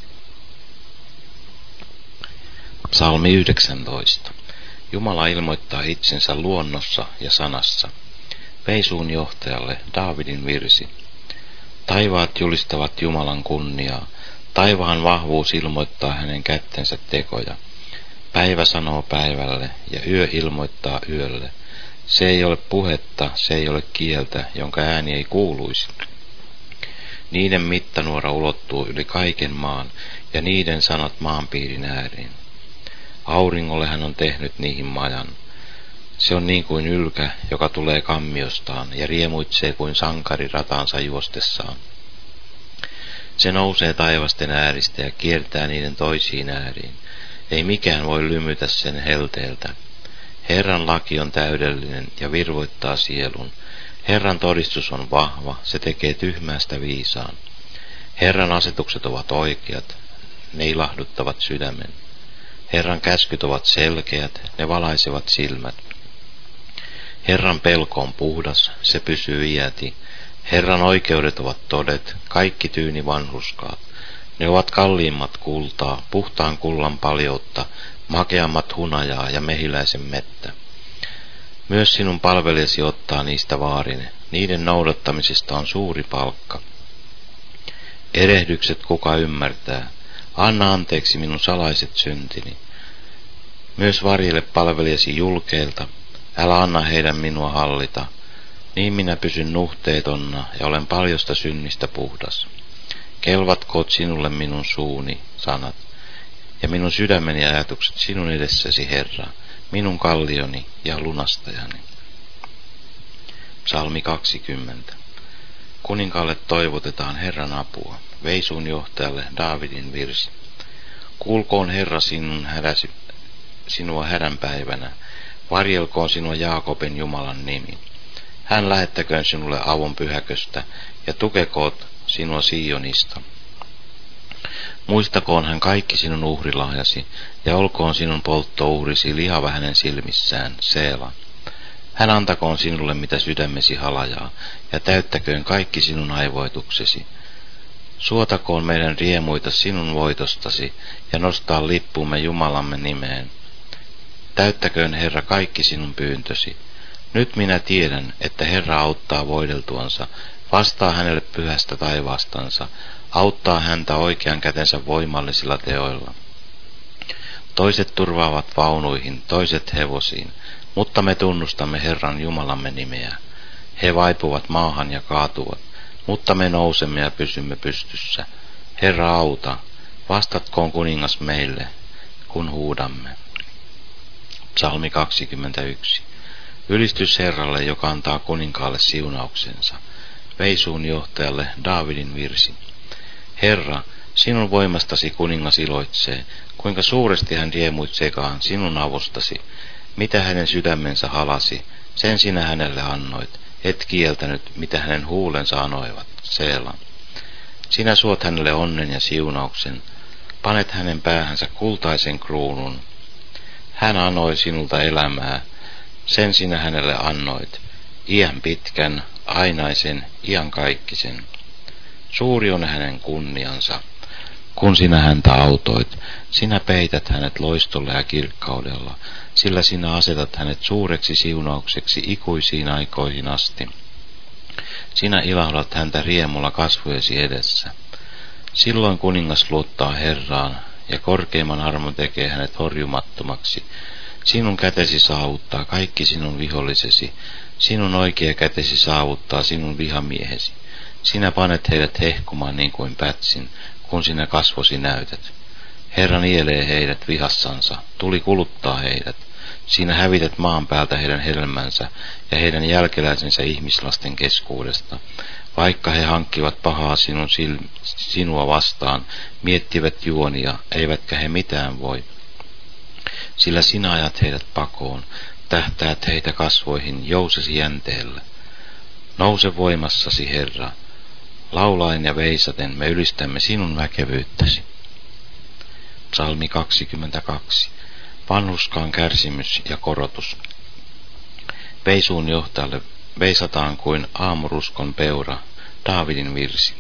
Psalmi 19. Jumala ilmoittaa itsensä luonnossa ja sanassa. Veisuun johtajalle Daavidin virsi. Taivaat julistavat Jumalan kunniaa. Taivaan vahvuus ilmoittaa hänen kättensä tekoja. Päivä sanoo päivälle ja yö ilmoittaa yölle. Se ei ole puhetta, se ei ole kieltä, jonka ääni ei kuuluisi. Niiden mittanuora ulottuu yli kaiken maan ja niiden sanat maanpiirin ääriin. Auringolle hän on tehnyt niihin majan. Se on niin kuin ylkä, joka tulee kammiostaan ja riemuitsee kuin sankari rataansa juostessaan. Se nousee taivasten ääristä ja kiertää niiden toisiin ääriin. Ei mikään voi lymytä sen helteeltä. Herran laki on täydellinen ja virvoittaa sielun. Herran todistus on vahva, se tekee tyhmästä viisaan. Herran asetukset ovat oikeat, ne ilahduttavat sydämen. Herran käskyt ovat selkeät, ne valaisevat silmät. Herran pelko on puhdas, se pysyy iäti. Herran oikeudet ovat todet, kaikki tyyni vanhurskaat. Ne ovat kalliimmat kultaa, puhtaan kullan paljoutta, makeammat hunajaa ja mehiläisen mettä. Myös sinun palvelijasi ottaa niistä vaarin, niiden noudattamisesta on suuri palkka. Erehdykset kuka ymmärtää, anna anteeksi minun salaiset syntini. Myös varjele palvelijasi julkeilta, älä anna heidän minua hallita. Niin minä pysyn nuhteetonna ja olen paljosta synnistä puhdas. Kelvatkoot sinulle minun suuni sanat, ja minun sydämeni ajatukset sinun edessäsi, Herra, minun kallioni ja lunastajani. Psalmi 20. Kuninkaalle toivotetaan Herran apua, Veisuun johtajalle Daavidin virsi. Kuulkoon Herra sinua hädänpäivänä, varjelkoon sinua Jaakobin Jumalan nimi. Hän lähettäköön sinulle avun pyhäköstä ja tukekoot sinua Sionista. Muistakoon hän kaikki sinun uhrilahjasi ja olkoon sinun polttouhrisi lihava hänen silmissään, Seela. Hän antakoon sinulle mitä sydämesi halajaa ja täyttäköön kaikki sinun aivoituksesi. Suotakoon meidän riemuita sinun voitostasi ja nostaa lippumme Jumalamme nimeen. Täyttäköön Herra kaikki sinun pyyntösi. Nyt minä tiedän, että Herra auttaa voideltuansa, vastaa hänelle pyhästä taivaastansa, auttaa häntä oikean kätensä voimallisilla teoilla. Toiset turvaavat vaunuihin, toiset hevosiin, mutta me tunnustamme Herran Jumalamme nimeä. He vaipuvat maahan ja kaatuvat, mutta me nousemme ja pysymme pystyssä. Herra auta, vastatkoon kuningas meille, kun huudamme. Psalmi 21. Ylistys Herralle, joka antaa kuninkaalle siunauksensa. Veisuun johtajalle Daavidin virsi. Herra, sinun voimastasi kuningas iloitsee, kuinka suuresti hän riemuitseekaan sinun avustasi. Mitä hänen sydämensä halasi, sen sinä hänelle annoit, et kieltänyt, mitä hänen huulensa anoivat, Seela. Sinä suot hänelle onnen ja siunauksen, panet hänen päähänsä kultaisen kruunun. Hän anoi sinulta elämää, sen sinä hänelle annoit, iän pitkän, ainaisen, iankaikkisen. Suuri on hänen kunniansa, kun sinä häntä autoit. Sinä peität hänet loistolla ja kirkkaudella, sillä sinä asetat hänet suureksi siunaukseksi ikuisiin aikoihin asti. Sinä ilahdat häntä riemulla kasvojesi edessä. Silloin kuningas luottaa Herraan, ja korkeimman armon tekee hänet horjumattomaksi. Sinun kätesi saavuttaa kaikki sinun vihollisesi, sinun oikea kätesi saavuttaa sinun vihamiehesi. Sinä panet heidät hehkumaan niin kuin pätsin, kun sinä kasvosi näytät. Herra nielee heidät vihassansa, tuli kuluttaa heidät. Sinä hävität maan päältä heidän hedelmänsä ja heidän jälkeläisensä ihmislasten keskuudesta. Vaikka he hankkivat pahaa sinua vastaan, miettivät juonia, eivätkä he mitään voi. Sillä sinä ajat heidät pakoon, tähtäät heitä kasvoihin jousesi jänteellä. Nouse voimassasi, Herra. Laulaen ja veisaten me ylistämme sinun väkevyyttäsi. Psalmi 22. Vanhurskaan kärsimys ja korotus. Veisuun johtajalle veisataan kuin aamuruskon peura, Daavidin virsi.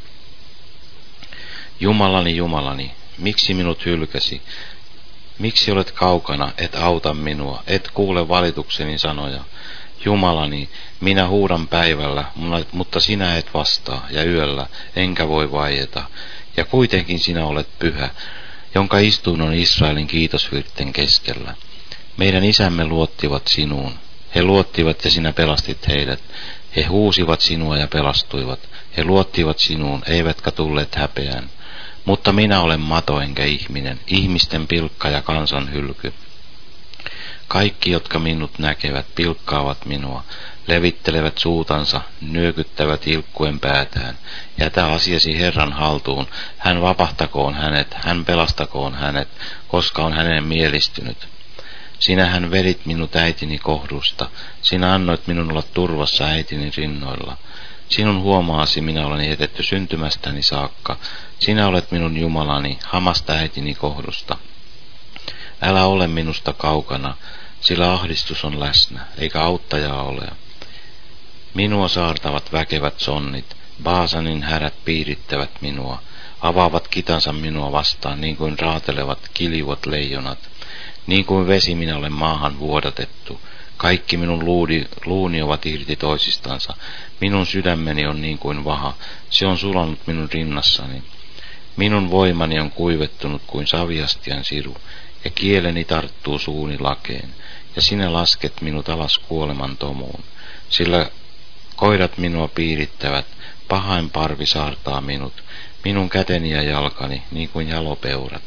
Jumalani, Jumalani, miksi minut hylkäsi? Miksi olet kaukana, et auta minua, et kuule valitukseni sanoja? Jumalani, minä huudan päivällä, mutta sinä et vastaa, ja yöllä, enkä voi vaieta. Ja kuitenkin sinä olet pyhä, jonka istuin on Israelin kiitosvirten keskellä. Meidän isämme luottivat sinuun. He luottivat ja sinä pelastit heidät. He huusivat sinua ja pelastuivat. He luottivat sinuun, eivätkä tulleet häpeään. Mutta minä olen mato enkä ihminen, ihmisten pilkka ja kansan hylky. Kaikki, jotka minut näkevät, pilkkaavat minua, levittelevät suutansa, nyökyttävät ilkkuen päätään. Jätä asiasi Herran haltuun, hän vapahtakoon hänet, hän pelastakoon hänet, koska on hänen mielistynyt. Sinähän vedit minut äitini kohdusta, sinä annoit minun olla turvassa äitini rinnoilla. Sinun huomaasi minä olen jätetty syntymästäni saakka, sinä olet minun Jumalani, hamasta äitini kohdusta. Älä ole minusta kaukana, sillä ahdistus on läsnä, eikä auttajaa ole. Minua saartavat väkevät sonnit, Baasanin härät piirittävät minua, avaavat kitansa minua vastaan, niin kuin raatelevat kiljuvat leijonat. Niin kuin vesi minä olen maahan vuodatettu. Kaikki minun luuni ovat irti toisistansa. Minun sydämeni on niin kuin vaha, se on sulanut minun rinnassani. Minun voimani on kuivettunut kuin saviastian siru, ja kieleni tarttuu suuni lakeen, ja sinä lasket minut alas kuoleman tomuun. Sillä koirat minua piirittävät, pahain parvi saartaa minut, minun käteni ja jalkani niin kuin jalopeurat.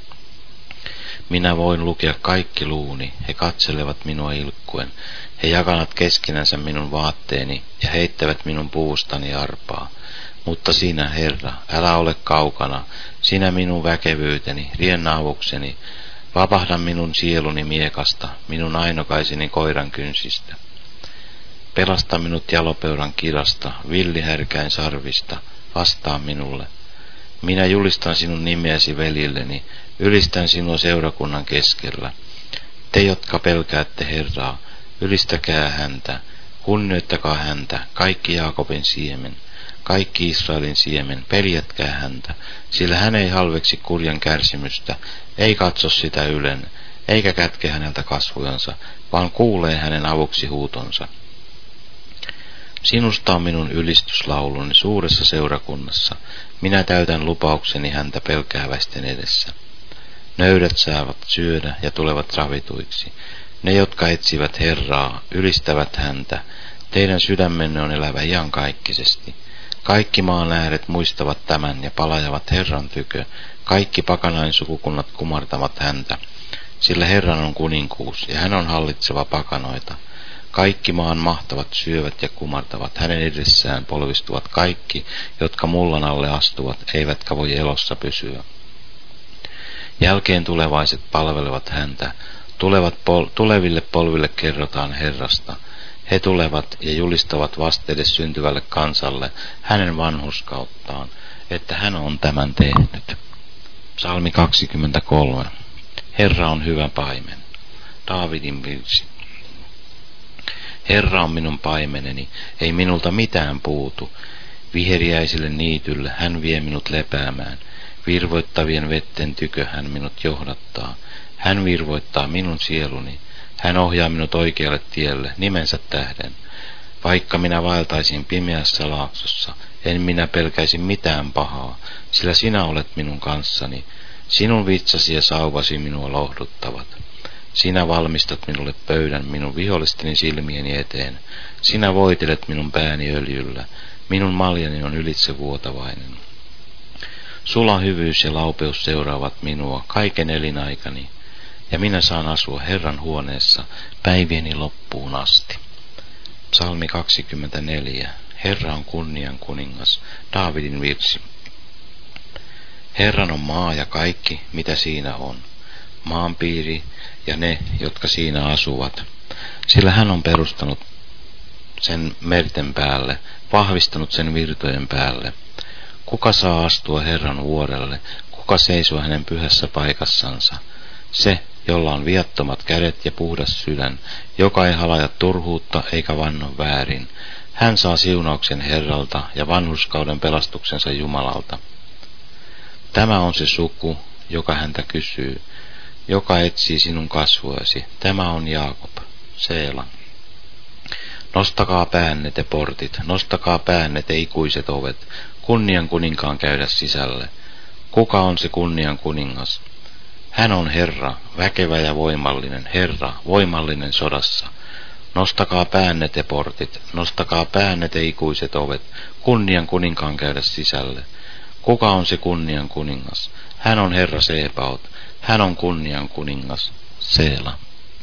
Minä voin lukea kaikki luuni, he katselevat minua ilkkuen, he jakavat keskenänsä minun vaatteeni ja heittävät minun puustani arpaa. Mutta sinä, Herra, älä ole kaukana, sinä minun väkevyyteni, riennä avukseni, vapahda minun sieluni miekasta, minun ainokaiseni koiran kynsistä. Pelasta minut jalopeuran kirasta, villihärkäin sarvista, vastaa minulle. Minä julistan sinun nimeäsi veljilleni, ylistän sinua seurakunnan keskellä. Te, jotka pelkäätte Herraa, ylistäkää häntä, kunnioittakaa häntä, kaikki Jaakobin siemen, kaikki Israelin siemen, peljätkää häntä, sillä hän ei halveksi kurjan kärsimystä, ei katso sitä ylen, eikä kätke häneltä kasvojansa, vaan kuulee hänen avuksi huutonsa. Sinusta on minun ylistyslauluni suuressa seurakunnassa. Minä täytän lupaukseni häntä pelkääväisten edessä. Nöydät saavat syödä ja tulevat ravituiksi. Ne, jotka etsivät Herraa, ylistävät häntä. Teidän sydämenne on elävä iankaikkisesti. Kaikki maan ääret muistavat tämän ja palajavat Herran tykö. Kaikki pakanain sukukunnat kumartavat häntä. Sillä Herran on kuninkuus ja hän on hallitseva pakanoita. Kaikki maan mahtavat syövät ja kumartavat, hänen edessään polvistuvat kaikki, jotka mullan alle astuvat, eivätkä voi elossa pysyä. Jälkeen tulevaiset palvelevat häntä, tuleville polville kerrotaan Herrasta. He tulevat ja julistavat vastedes syntyvälle kansalle hänen vanhurskauttaan, että hän on tämän tehnyt. Psalmi 23. Herra on hyvä paimen. Daavidin virsi. Herra on minun paimeneni, ei minulta mitään puutu. Viheriäisille niitylle hän vie minut lepäämään. Virvoittavien vetten tykö hän minut johdattaa. Hän virvoittaa minun sieluni. Hän ohjaa minut oikealle tielle, nimensä tähden. Vaikka minä vaeltaisin pimeässä laaksossa, en minä pelkäisi mitään pahaa, sillä sinä olet minun kanssani. Sinun vitsasi ja sauvasi minua lohduttavat. Sinä valmistat minulle pöydän minun vihollisteni silmieni eteen. Sinä voitelet minun pääni öljyllä. Minun maljani on ylitsevuotavainen. Sulla hyvyys ja laupeus seuraavat minua kaiken elinaikani, ja minä saan asua Herran huoneessa päivieni loppuun asti. Psalmi 24. Herra on kunnian kuningas. Daavidin virsi. Herran on maa ja kaikki, mitä siinä on. Maanpiiri ja ne, jotka siinä asuvat. Sillä hän on perustanut sen merten päälle, vahvistanut sen virtojen päälle. Kuka saa astua Herran vuorelle, kuka seisoo hänen pyhässä paikassansa? Se, jolla on viattomat kädet ja puhdas sydän, joka ei halaja turhuutta eikä vanno väärin. Hän saa siunauksen Herralta ja vanhurskauden pelastuksensa Jumalalta. Tämä on se suku, joka häntä kysyy, joka etsii sinun kasvoesi. Tämä on Jaakob, Seela. Nostakaa päänne te portit, nostakaa päänne te ikuiset ovet, kunnian kuninkaan käydä sisälle. Kuka on se kunnian kuningas? Hän on Herra, väkevä ja voimallinen, Herra, voimallinen sodassa. Nostakaa päänne te portit, nostakaa päänne te ikuiset ovet, kunnian kuninkaan käydä sisälle. Kuka on se kunnian kuningas? Hän on Herra Sebaot, hän on kunnian kuningas, Seela.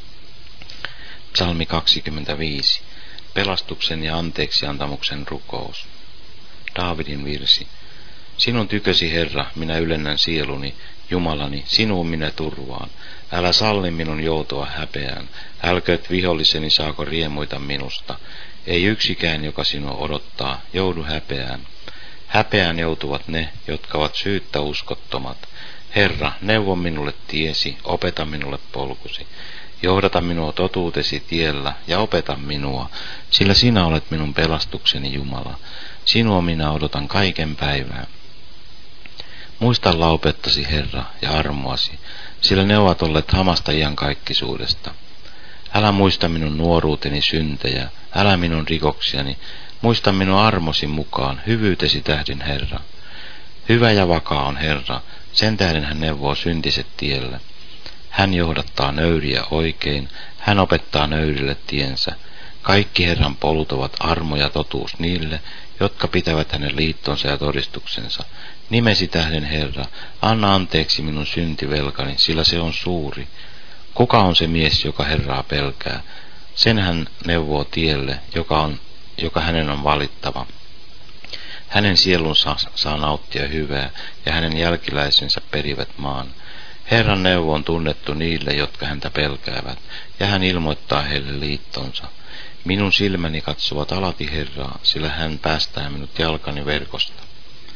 Psalmi 25. Pelastuksen ja anteeksiantamuksen rukous. Daavidin virsi. Sinun tykösi, Herra, minä ylennän sieluni, Jumalani, sinuun minä turvaan. Älä salli minun joutua häpeään, älkööt viholliseni saako riemuita minusta. Ei yksikään, joka sinua odottaa, joudu häpeään. Häpeään joutuvat ne, jotka ovat syyttä uskottomat. Herra, neuvo minulle tiesi, opeta minulle polkusi. Johdata minua totuutesi tiellä ja opeta minua, sillä sinä olet minun pelastukseni Jumala. Sinua minä odotan kaiken päivää. Muista laupettasi, Herra, ja armoasi, sillä ne ovat olleet hamasta iankaikkisuudesta. Älä muista minun nuoruuteni syntejä, älä minun rikoksiani, muista minun armosi mukaan, hyvyytesi tähden, Herra. Hyvä ja vakaa on Herra, sen tähden hän neuvoo syntiset tielle. Hän johdattaa nöyriä oikein, hän opettaa nöyrille tiensä. Kaikki Herran polut ovat armo ja totuus niille, jotka pitävät hänen liittonsa ja todistuksensa. Nimesi tähden, Herra, anna anteeksi minun syntivelkani, sillä se on suuri. Kuka on se mies, joka Herraa pelkää? Sen hän neuvoo tielle, joka hänen on valittava. Hänen sielunsa saa nauttia hyvää, ja hänen jälkiläisensä perivät maan. Herran neuvo on tunnettu niille, jotka häntä pelkäävät, ja hän ilmoittaa heille liittonsa. Minun silmäni katsovat alati Herraa, sillä hän päästää minut jalkani verkosta.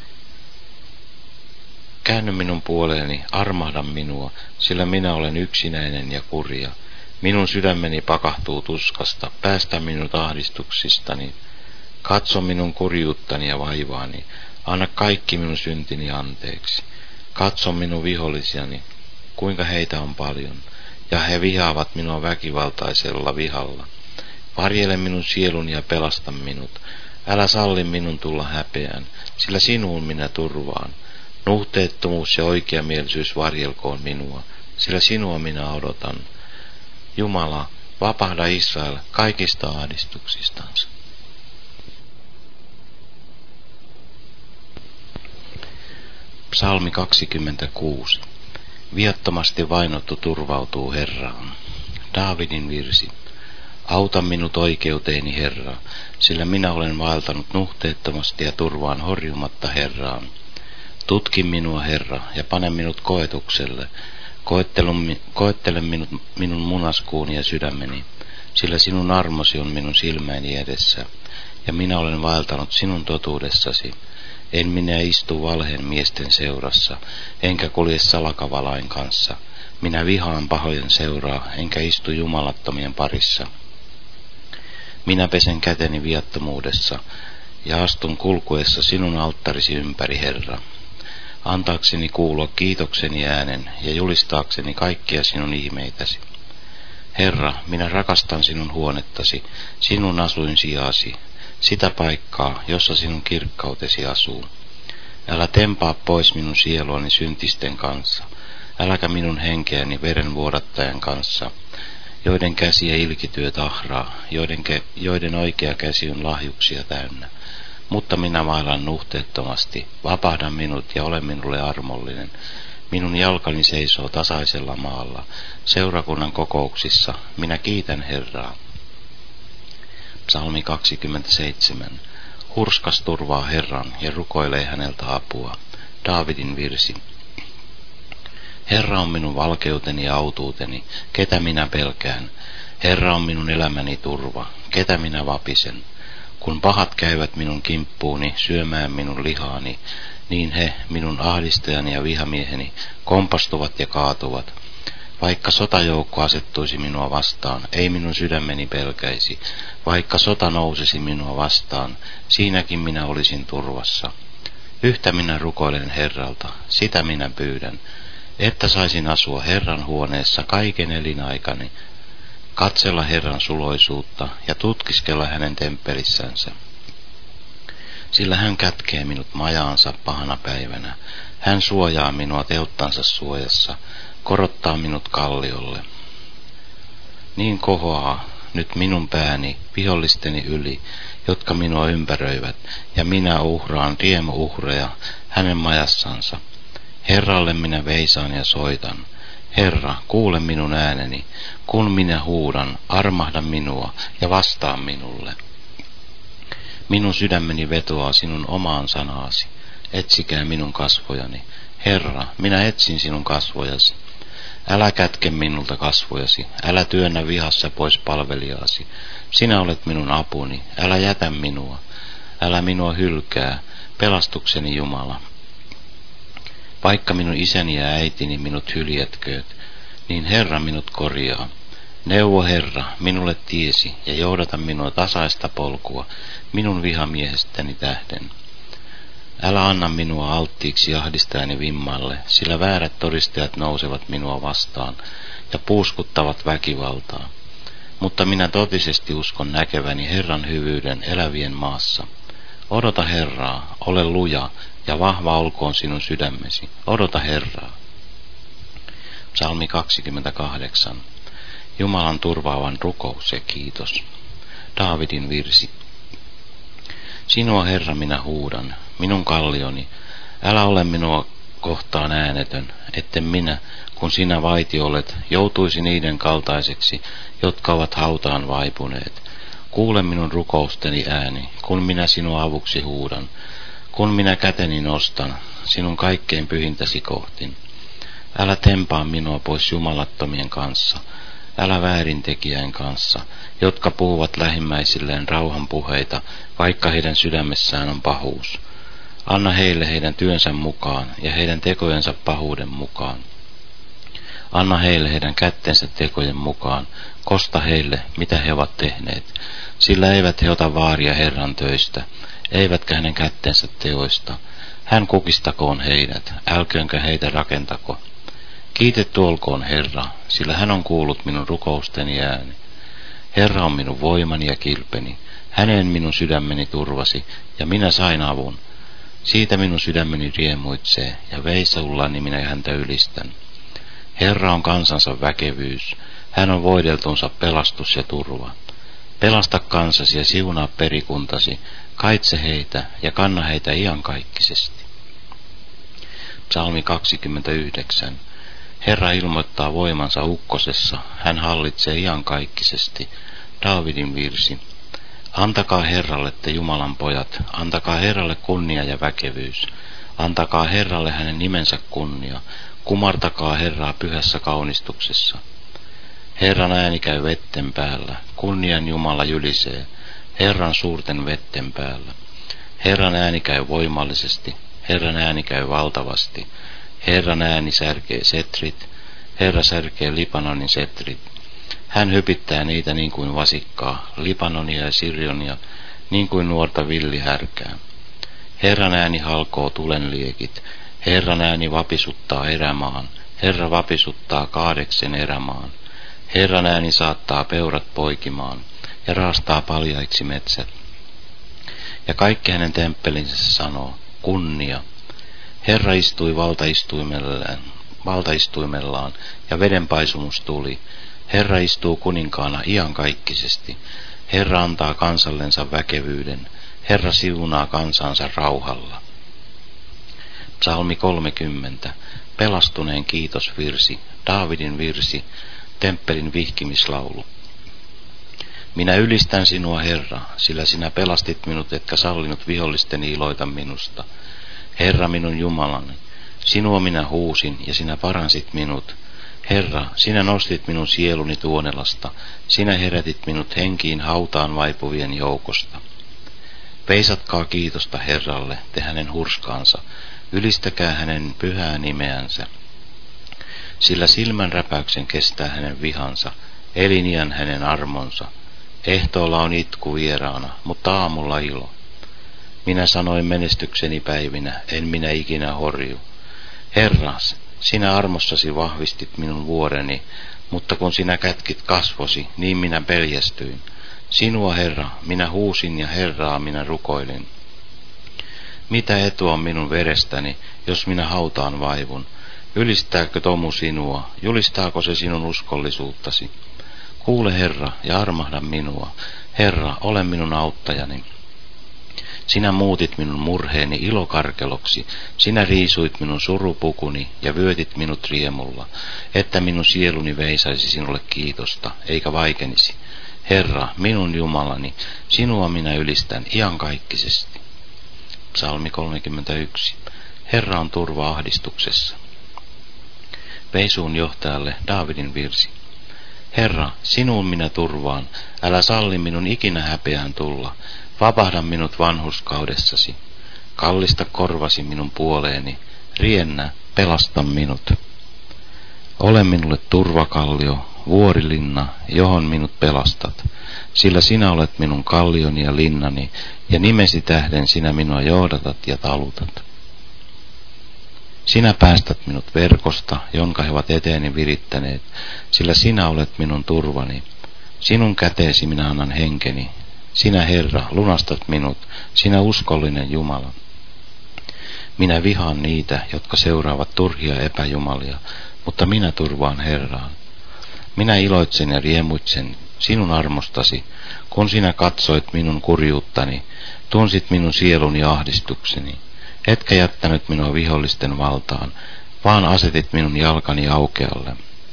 Käänny minun puoleeni, armahda minua, sillä minä olen yksinäinen ja kurja. Minun sydämeni pakahtuu tuskasta, päästä minut ahdistuksistani. Katso minun kurjuuttani ja vaivaani, anna kaikki minun syntini anteeksi. Katso minun vihollisiani, kuinka heitä on paljon, ja he vihaavat minua väkivaltaisella vihalla. Varjele minun sieluni ja pelasta minut. Älä salli minun tulla häpeään, sillä sinuun minä turvaan. Nuhteettomuus ja oikeamielisyys varjelkoon minua, sillä sinua minä odotan. Jumala, vapahda Israel kaikista ahdistuksistansa. Psalmi 26. Viattomasti vainottu turvautuu Herraan. Daavidin virsi. Auta minut oikeuteeni, Herra, sillä minä olen vaeltanut nuhteettomasti ja turvaan horjumatta Herraan. Tutki minua, Herra, ja pane minut koetukselle. Koettele minun munaskuuni ja sydämeni, sillä sinun armosi on minun silmäini edessä, ja minä olen vaeltanut sinun totuudessasi. En minä istu valheen miesten seurassa, enkä kulje salakavalain kanssa. Minä vihaan pahojen seuraa, enkä istu jumalattomien parissa. Minä pesen käteni viattomuudessa, ja astun kulkuessa sinun alttarisi ympäri, Herra. Antaakseni kuulua kiitokseni äänen ja julistaakseni kaikkia sinun ihmeitäsi. Herra, minä rakastan sinun huonettasi, sinun asuinsijaasi, sitä paikkaa, jossa sinun kirkkautesi asuu. Älä tempaa pois minun sieluani syntisten kanssa, äläkä minun henkeäni verenvuodattajan kanssa, joiden käsi ja ilkityö tahraa, joiden oikea käsi on lahjuksia täynnä. Mutta minä vaellan nuhteettomasti, vapahda minut ja ole minulle armollinen. Minun jalkani seisoo tasaisella maalla, seurakunnan kokouksissa, minä kiitän Herraa. Psalmi 27. Hurskas turvaa Herran ja rukoilee häneltä apua. Daavidin virsi. Herra on minun valkeuteni ja autuuteni, ketä minä pelkään. Herra on minun elämäni turva, ketä minä vapisen. Kun pahat käyvät minun kimppuuni syömään minun lihaani, niin he, minun ahdistajani ja vihamieheni, kompastuvat ja kaatuvat. Vaikka sotajoukko asettuisi minua vastaan, ei minun sydämeni pelkäisi. Vaikka sota nousisi minua vastaan, siinäkin minä olisin turvassa. Yhtä minä rukoilen Herralta, sitä minä pyydän, että saisin asua Herran huoneessa kaiken elinaikani, katsella Herran suloisuutta ja tutkiskella hänen temppelissänsä. Sillä hän kätkee minut majaansa pahana päivänä, hän suojaa minua telttansa suojassa, korottaa minut kalliolle. Niin kohoaa nyt minun pääni vihollisteni yli, jotka minua ympäröivät, ja minä uhraan riemuuhreja hänen majassansa. Herralle minä veisaan ja soitan. Herra, kuule minun ääneni, kun minä huudan, armahda minua ja vastaa minulle. Minun sydämeni vetoaa sinun omaan sanaasi, etsikää minun kasvojani. Herra, minä etsin sinun kasvojasi. Älä kätke minulta kasvojasi, älä työnnä vihassa pois palvelijaasi. Sinä olet minun apuni, älä jätä minua, älä minua hylkää, pelastukseni Jumala. Vaikka minun isäni ja äitini minut hyljätkööt, niin Herra minut korjaa. Neuvo Herra minulle tiesi ja johdata minua tasaista polkua minun vihamiehestäni tähden. Älä anna minua alttiiksi ahdistajani vimmalle, sillä väärät todistajat nousevat minua vastaan ja puuskuttavat väkivaltaa. Mutta minä totisesti uskon näkeväni Herran hyvyyden elävien maassa. Odota Herraa, ole luja ja vahva olkoon sinun sydämesi. Odota Herraa. Psalmi 28. Jumalan turvaavan rukous ja kiitos. Daavidin virsi. Sinua Herra minä huudan, minun kallioni, älä ole minua kohtaan äänetön, etten minä, kun sinä vaiti olet, joutuisi niiden kaltaiseksi, jotka ovat hautaan vaipuneet. Kuule minun rukousteni ääni, kun minä sinua avuksi huudan, kun minä käteni nostan, sinun kaikkein pyhintäsi kohtin. Älä tempaa minua pois jumalattomien kanssa, älä väärintekijäin kanssa, jotka puhuvat lähimmäisilleen rauhan puheita, vaikka heidän sydämessään on pahuus. Anna heille heidän työnsä mukaan ja heidän tekojensa pahuuden mukaan. Anna heille heidän kättensä tekojen mukaan, kosta heille, mitä he ovat tehneet, sillä eivät he ota vaaria Herran töistä, eivätkä hänen kättensä teoista. Hän kukistakoon heidät, älköönkö heitä rakentako. Kiitetty olkoon Herra, sillä hän on kuullut minun rukousteni ääni. Herra on minun voimani ja kilpeni, häneen minun sydämeni turvasi, ja minä sain avun. Siitä minun sydämeni riemuitsee, ja veisaullani minä häntä ylistän. Herra on kansansa väkevyys, hän on voideltunsa pelastus ja turva. Pelasta kansasi ja siunaa perikuntasi, kaitse heitä ja kanna heitä iankaikkisesti. Psalmi 29. Herra ilmoittaa voimansa ukkosessa, hän hallitsee iankaikkisesti. Daavidin virsi. Antakaa Herralle te Jumalan pojat, antakaa Herralle kunnia ja väkevyys. Antakaa Herralle hänen nimensä kunnia, kumartakaa Herraa pyhässä kaunistuksessa. Herran ääni käy vetten päällä, kunnian Jumala jylisee, Herran suurten vetten päällä. Herran ääni käy voimallisesti, Herran ääni käy valtavasti. Herran ääni särkee setrit, Herra särkee Libanonin setrit. Hän hypittää niitä niin kuin vasikkaa, Libanonia ja Sirionia, niin kuin nuorta villihärkää. Herran ääni halkoo tulenliekit, Herran ääni vapisuttaa erämaan, Herra vapisuttaa kaadeksen erämaan. Herran ääni saattaa peurat poikimaan ja raastaa paljaiksi metsät. Ja kaikki hänen temppelinsä sanoo, kunnia. Herra istui valtaistuimellaan ja vedenpaisumus tuli. Herra istuu kuninkaana iankaikkisesti. Herra antaa kansallensa väkevyyden. Herra siunaa kansansa rauhalla. Psalmi 30. Pelastuneen kiitosvirsi, Daavidin virsi, temppelin vihkimislaulu. Minä ylistän sinua, Herra, sillä sinä pelastit minut, etkä sallinut vihollisteni iloita minusta. Herra minun Jumalani, sinua minä huusin ja sinä paransit minut. Herra, sinä nostit minun sieluni tuonelasta, sinä herätit minut henkiin hautaan vaipuvien joukosta. Veisatkaa kiitosta Herralle, te hänen hurskaansa, ylistäkää hänen pyhää nimeänsä. Sillä silmänräpäyksen kestää hänen vihansa, eliniän hänen armonsa. Ehtoolla on itku vieraana, mutta aamulla ilo. Minä sanoin menestykseni päivinä, en minä ikinä horju. Herras, sinä armossasi vahvistit minun vuoreni, mutta kun sinä kätkit kasvosi, niin minä peljästyin. Sinua, Herra, minä huusin ja Herraa minä rukoilin. Mitä etua on minun verestäni, jos minä hautaan vaivun? Ylistääkö tomu sinua? Julistaako se sinun uskollisuuttasi? Kuule, Herra, ja armahda minua. Herra, ole minun auttajani. Sinä muutit minun murheeni ilokarkeloksi, sinä riisuit minun surupukuni ja vyötit minut riemulla, että minun sieluni veisaisi sinulle kiitosta, eikä vaikenisi. Herra, minun Jumalani, sinua minä ylistän iankaikkisesti. Psalmi 31. Herra on turva ahdistuksessa. Veisuun johtajalle Daavidin virsi. Herra, sinuun minä turvaan, älä salli minun ikinä häpeään tulla, vapahda minut vanhurskaudessasi. Kallista korvasi minun puoleeni, riennä, pelasta minut. Ole minulle turvakallio, vuorilinna, johon minut pelastat, sillä sinä olet minun kallioni ja linnani, ja nimesi tähden sinä minua johdatat ja talutat. Sinä päästät minut verkosta, jonka he ovat eteeni virittäneet, sillä sinä olet minun turvani. Sinun käteesi minä annan henkeni. Sinä, Herra, lunastat minut, sinä uskollinen Jumala. Minä vihaan niitä, jotka seuraavat turhia epäjumalia, mutta minä turvaan Herraan. Minä iloitsen ja riemuitsen sinun armostasi, kun sinä katsoit minun kurjuuttani, tunsit minun sieluni ahdistukseni. Etkä jättänyt minua vihollisten valtaan, vaan asetit minun jalkani aukealle.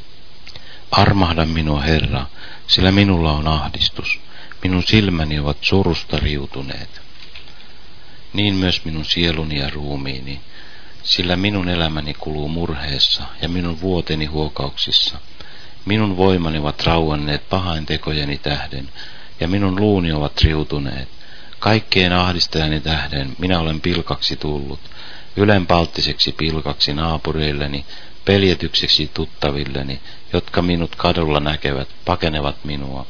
Armahda minua, Herra, sillä minulla on ahdistus. Minun silmäni ovat surusta riutuneet. Niin myös minun sieluni ja ruumiini, sillä minun elämäni kuluu murheessa ja minun vuoteni huokauksissa. Minun voimani ovat rauenneet pahaintekojeni tähden, ja minun luuni ovat riutuneet. Kaikkien ahdistajani tähden minä olen pilkaksi tullut, ylenpalttiseksi pilkaksi naapureilleni, peljetykseksi tuttavilleni, jotka minut kadulla näkevät, pakenevat minua.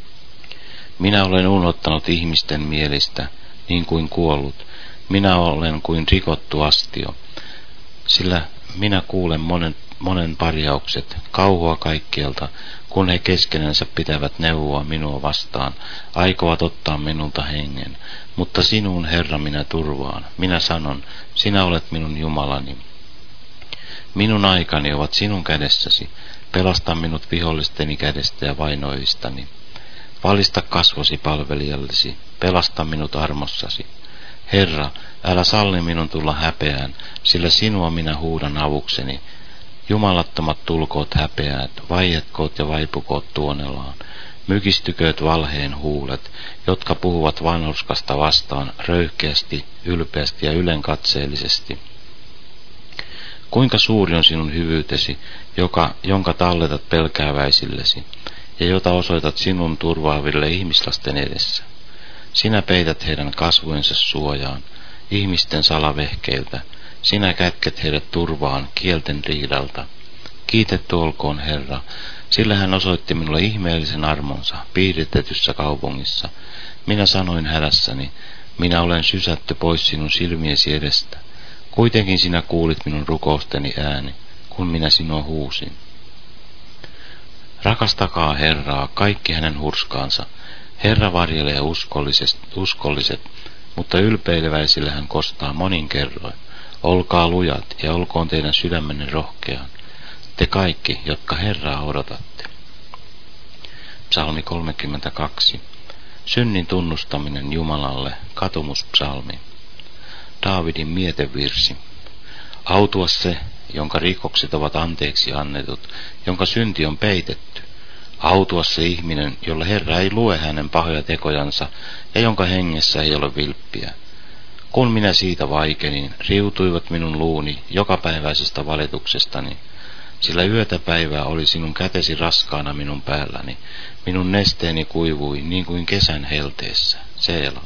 Minä olen unohtanut ihmisten mielistä, niin kuin kuollut. Minä olen kuin rikottu astio, sillä minä kuulen monen parjaukset, kauhua kaikkialta, kun he keskenänsä pitävät neuvoa minua vastaan, aikovat ottaa minulta hengen. Mutta sinuun, Herra, minä turvaan. Minä sanon, sinä olet minun Jumalani. Minun aikani ovat sinun kädessäsi, pelasta minut vihollisteni kädestä ja vainoistani. Valista kasvosi palvelijallesi, pelasta minut armossasi. Herra, älä salli minun tulla häpeään, sillä sinua minä huudan avukseni. Jumalattomat tulkoot häpeät, vaietkoot ja vaipukoot tuonelaan. Mykistykööt valheen huulet, jotka puhuvat vanhurskasta vastaan röyhkeästi, ylpeästi ja ylenkatseellisesti. Kuinka suuri on sinun hyvyytesi, jonka talletat pelkääväisillesi, ja jota osoitat sinun turvaaville ihmislasten edessä. Sinä peität heidän kasvojensa suojaan, ihmisten salavehkeiltä. Sinä kätket heidät turvaan kielten riidalta. Kiitetty olkoon Herra, sillä hän osoitti minulle ihmeellisen armonsa piiritetyssä kaupungissa. Minä sanoin hädässäni, minä olen sysätty pois sinun silmiesi edestä. Kuitenkin sinä kuulit minun rukousteni ääni, kun minä sinua huusin. Rakastakaa Herraa, kaikki hänen hurskaansa. Herra varjelee uskolliset, mutta ylpeileväisille hän kostaa monin kerroin. Olkaa lujat ja olkoon teidän sydämenne rohkeaan, te kaikki, jotka Herraa odotatte. Psalmi 32. Synnin tunnustaminen Jumalalle, katumuspsalmi. Daavidin mietevirsi. Autua se, jonka rikokset ovat anteeksi annetut, jonka synti on peitetty. Autua se ihminen, jolle Herra ei lue hänen pahoja tekojansa ja jonka hengessä ei ole vilppiä. Kun minä siitä vaikenin, riutuivat minun luuni jokapäiväisestä valituksestani, sillä yötä päivää oli sinun kätesi raskaana minun päälläni, minun nesteeni kuivui niin kuin kesän helteessä. Seela.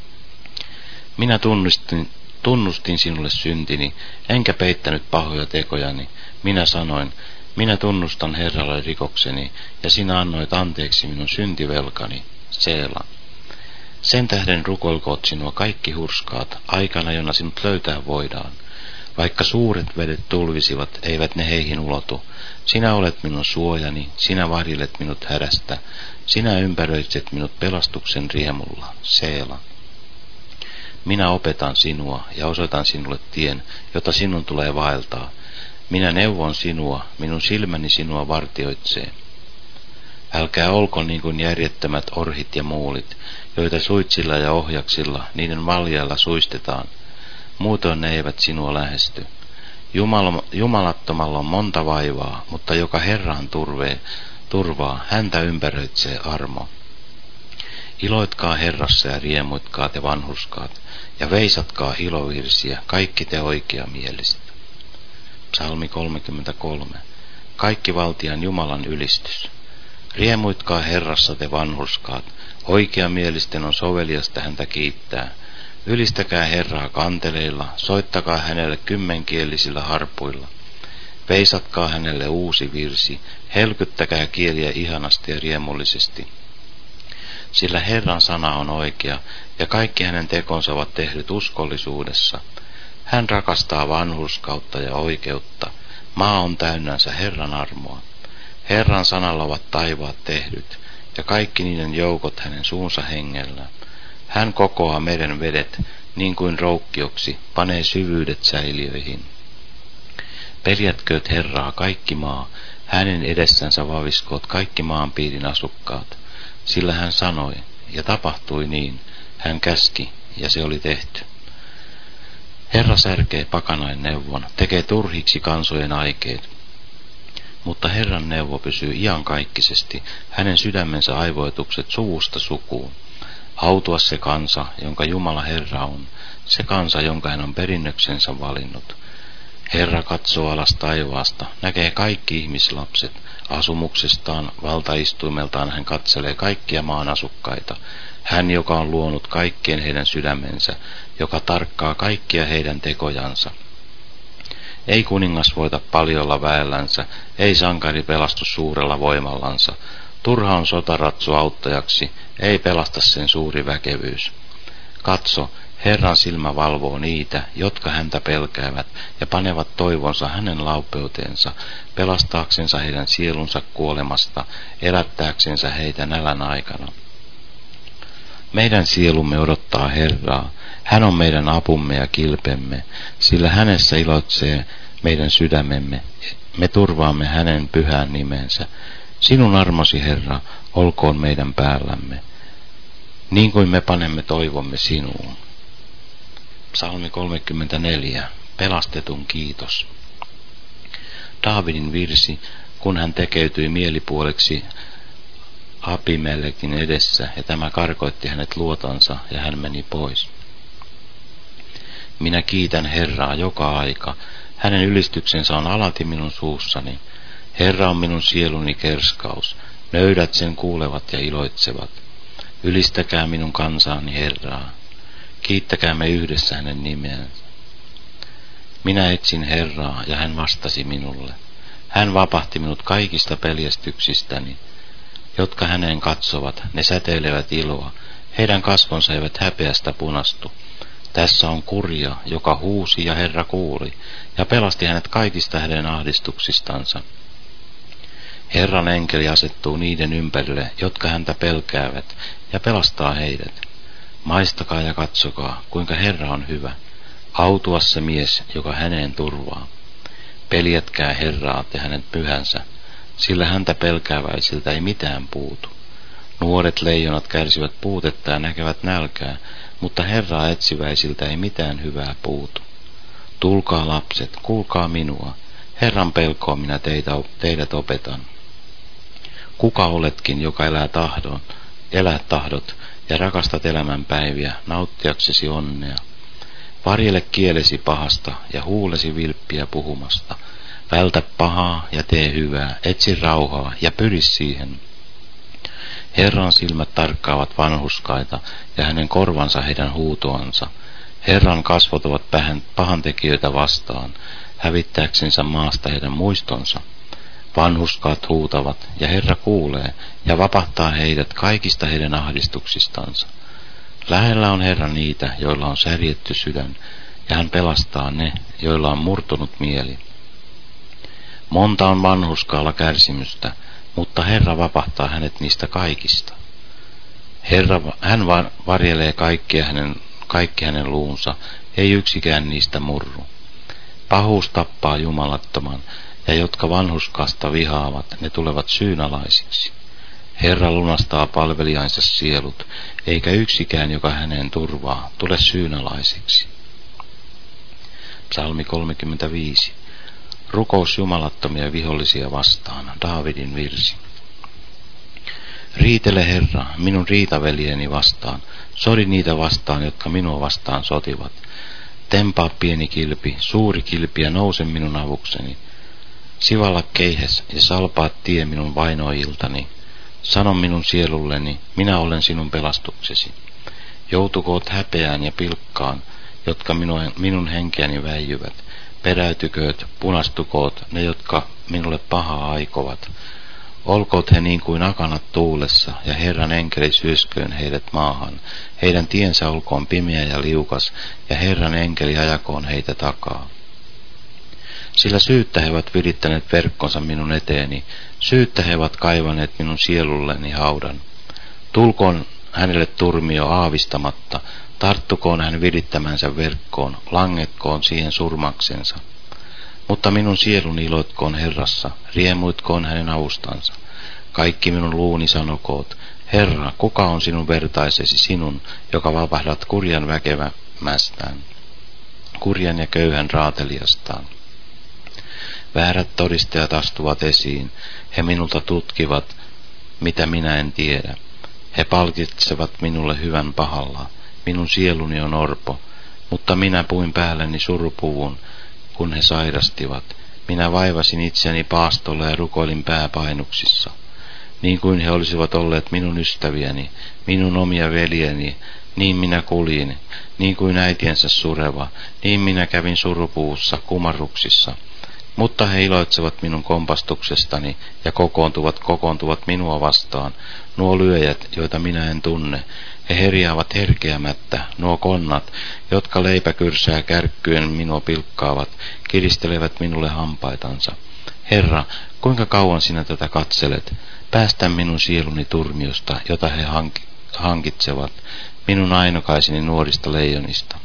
Minä tunnustin sinulle syntini, enkä peittänyt pahoja tekojani. Minä sanoin, minä tunnustan Herralle rikokseni, ja sinä annoit anteeksi minun syntivelkani. Seela. Sen tähden rukoilkoot sinua kaikki hurskaat, aikana jona sinut löytää voidaan. Vaikka suuret vedet tulvisivat, eivät ne heihin ulotu. Sinä olet minun suojani, sinä varjelet minut hädästä, sinä ympäröitset minut pelastuksen riemulla. Seela. Minä opetan sinua ja osoitan sinulle tien, jota sinun tulee vaeltaa. Minä neuvon sinua, minun silmäni sinua vartioitsee. Älkää olko niin kuin järjettömät orhit ja muulit, joita suitsilla ja ohjaksilla niiden valjailla suistetaan. Muutoin ne eivät sinua lähesty. Jumalattomalla on monta vaivaa, mutta joka Herraan turvaa, häntä ympäröitsee armo. Iloitkaa Herrassa ja riemuitkaa te vanhurskaat, ja veisatkaa ilovirsiä, kaikki te oikeamieliset. Psalmi 33. Kaikki valtian Jumalan ylistys. Riemuitkaa Herrassa te vanhurskaat, oikeamielisten on soveliasta häntä kiittää. Ylistäkää Herraa kanteleilla, soittakaa hänelle kymmenkielisillä harpuilla. Veisatkaa hänelle uusi virsi, helkyttäkää kieliä ihanasti ja riemullisesti. Sillä Herran sana on oikea, ja kaikki hänen tekonsa ovat tehdyt uskollisuudessa. Hän rakastaa vanhurskautta ja oikeutta. Maa on täynnänsä Herran armoa. Herran sanalla ovat taivaat tehdyt, ja kaikki niiden joukot hänen suunsa hengellä. Hän kokoaa meren vedet, niin kuin roukkioksi, panee syvyydet säiliöihin. Peljätkööt Herraa kaikki maa, hänen edessänsä vaviskoot kaikki maanpiirin asukkaat. Sillä hän sanoi, ja tapahtui niin, hän käski, ja se oli tehty. Herra särkee pakanain neuvon, tekee turhiksi kansojen aikeet. Mutta Herran neuvo pysyy iankaikkisesti, hänen sydämensä aivoitukset suvusta sukuun. Autua se kansa, jonka Jumala Herra on, se kansa, jonka hän on perinnöksensä valinnut. Herra katsoo alas taivaasta, näkee kaikki ihmislapset, asumuksestaan, valtaistuimeltaan hän katselee kaikkia maan asukkaita. Hän, joka on luonut kaikkien heidän sydämensä, joka tarkkaa kaikkia heidän tekojansa. Ei kuningas voita paljolla väellänsä, ei sankari pelastu suurella voimallansa. Turha on sotaratsu auttajaksi, ei pelasta sen suuri väkevyys. Katso, Herran silmä valvoo niitä, jotka häntä pelkäävät ja panevat toivonsa hänen laupeuteensa, pelastaaksensa heidän sielunsa kuolemasta, elättääksensä heitä nälän aikana. Meidän sielumme odottaa Herraa, hän on meidän apumme ja kilpemme, sillä hänessä iloitsee meidän sydämemme, me turvaamme hänen pyhään nimensä. Sinun armosi, Herra, olkoon meidän päällämme, niin kuin me panemme toivomme sinuun. Psalmi 34. Pelastetun kiitos. Daavidin virsi, kun hän tekeytyi mielipuoleksi Abimelekin edessä, ja tämä karkoitti hänet luotansa, ja hän meni pois. Minä kiitän Herraa joka aika, hänen ylistyksensä on alati minun suussani. Herra on minun sieluni kerskaus, nöydät sen kuulevat ja iloitsevat. Ylistäkää minun kansaani Herraa. Kiittäkäämme yhdessä hänen nimeänsä. Minä etsin Herraa, ja hän vastasi minulle. Hän vapahti minut kaikista peljästyksistäni. Jotka häneen katsovat, ne säteilevät iloa. Heidän kasvonsa eivät häpeästä punastu. Tässä on kurja, joka huusi, ja Herra kuuli, ja pelasti hänet kaikista hänen ahdistuksistansa. Herran enkeli asettuu niiden ympärille, jotka häntä pelkäävät, ja pelastaa heidät. Maistakaa ja katsokaa, kuinka Herra on hyvä. Autua se mies, joka häneen turvaa. Peljätkää Herraa ja hänen pyhänsä, sillä häntä pelkääväisiltä ei mitään puutu. Nuoret leijonat kärsivät puutetta ja näkevät nälkää, mutta Herraa etsiväisiltä ei mitään hyvää puutu. Tulkaa lapset, kuulkaa minua. Herran pelkoon minä teidät opetan. Kuka oletkin, joka elää tahdot ja rakastat elämänpäiviä, nauttiaksesi onnea. Varjele kielesi pahasta ja huulesi vilppiä puhumasta. Vältä pahaa ja tee hyvää, etsi rauhaa ja pyri siihen. Herran silmät tarkkaavat vanhurskaita ja hänen korvansa heidän huutoansa. Herran kasvot ovat pahantekijöitä vastaan, hävittääksensä maasta heidän muistonsa. Vanhurskaat huutavat, ja Herra kuulee, ja vapahtaa heidät kaikista heidän ahdistuksistansa. Lähellä on Herra niitä, joilla on särjetty sydän, ja hän pelastaa ne, joilla on murtunut mieli. Monta on vanhurskaalla kärsimystä, mutta Herra vapahtaa hänet niistä kaikista. Hän varjelee kaikki hänen luunsa, ei yksikään niistä murru. Pahuus tappaa jumalattoman, ja jotka vanhurskaasta vihaavat, ne tulevat syynalaisiksi. Herra lunastaa palvelijainsa sielut, eikä yksikään, joka häneen turvaa, tule syynalaisiksi. Psalmi 35. Rukous jumalattomia vihollisia vastaan, Daavidin virsi. Riitele Herra, minun riitaveljeni vastaan, sodi niitä vastaan, jotka minua vastaan sotivat. Tempaa pieni kilpi, suuri kilpi ja nouse minun avukseni. Sivalla keihes ja salpaa tie minun vainoiltani. Sano minun sielulleni, minä olen sinun pelastuksesi. Joutukoot häpeään ja pilkkaan, jotka minun henkeäni väijyvät. Peräytykööt, punastukoot ne, jotka minulle pahaa aikovat. Olkoot he niin kuin akanat tuulessa, ja Herran enkeli syösköön heidät maahan. Heidän tiensä olkoon pimeä ja liukas, ja Herran enkeli ajakoon heitä takaa. Sillä syyttä he ovat virittäneet verkkonsa minun eteeni, syyttä he ovat kaivaneet minun sielulleni haudan. Tulkoon hänelle turmio aavistamatta, tarttukoon hän virittämänsä verkkoon, langetkoon siihen surmaksensa. Mutta minun sieluni iloitkoon Herrassa, riemuitkoon hänen avustansa. Kaikki minun luuni sanokoot, Herra, kuka on sinun vertaisesi sinun, joka vapahdat kurjan väkevämästään, kurjan ja köyhän raatelijastaan. Väärät todistajat astuvat esiin, he minulta tutkivat, mitä minä en tiedä. He palkitsevat minulle hyvän pahalla, minun sieluni on orpo, mutta minä puin päälleni surupuvun, kun he sairastivat. Minä vaivasin itseni paastolla ja rukoilin pääpainuksissa. Niin kuin he olisivat olleet minun ystäviäni, minun omia veljeni, niin minä kuljin, niin kuin äitiensä sureva, niin minä kävin surupuvussa kumarruksissa. Mutta he iloitsevat minun kompastuksestani ja kokoontuvat minua vastaan, nuo lyöjät, joita minä en tunne. He herjaavat herkeämättä, nuo konnat, jotka leipäkyrsää kärkkyen minua pilkkaavat, kiristelevät minulle hampaitansa. Herra, kuinka kauan sinä tätä katselet? Päästä minun sieluni turmiosta, jota he hankitsevat, minun ainokaiseni nuorista leijonista.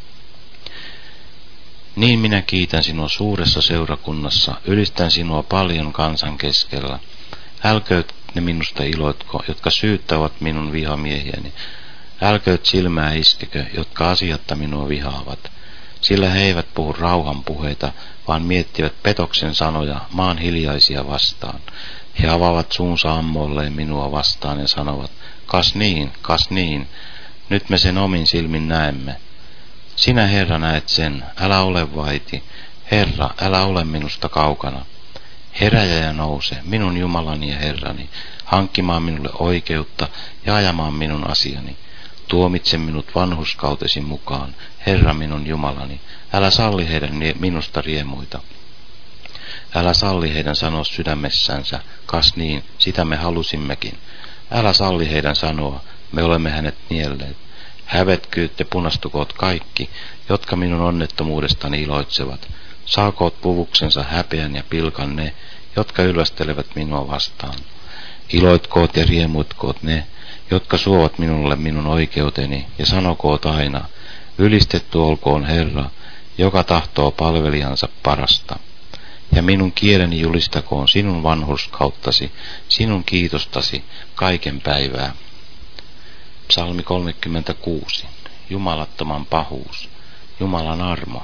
Niin minä kiitän sinua suuressa seurakunnassa, ylistän sinua paljon kansan keskellä. Älkööt ne minusta iloitko, jotka syyttävät minun vihamiehiäni. Älkööt silmää iskekö, jotka asiatta minua vihaavat. Sillä he eivät puhu rauhan puheita, vaan miettivät petoksen sanoja maan hiljaisia vastaan. He avaavat suunsa ammolleen minua vastaan ja sanovat, kas niin, nyt me sen omin silmin näemme. Sinä, Herra, näet sen, älä ole vaiti. Herra, älä ole minusta kaukana. Heräjä ja nouse, minun Jumalani ja Herrani, hankkimaan minulle oikeutta ja ajamaan minun asiani. Tuomitse minut vanhurskautesi mukaan, Herra minun Jumalani, älä salli heidän minusta riemuita. Älä salli heidän sanoa sydämessänsä, kas niin, sitä me halusimmekin. Älä salli heidän sanoa, me olemme hänet nielleet. Hävetkyt ja punastukoot kaikki, jotka minun onnettomuudestani iloitsevat. Saakoot puvuksensa häpeän ja pilkan ne, jotka ylvästelevät minua vastaan. Iloitkoot ja riemuitkoot ne, jotka suovat minulle minun oikeuteni, ja sanokoot aina, ylistetty olkoon Herra, joka tahtoo palvelijansa parasta. Ja minun kieleni julistakoon sinun vanhurskauttasi, sinun kiitostasi kaiken päivää. Psalmi 36. Jumalattoman pahuus, Jumalan armo.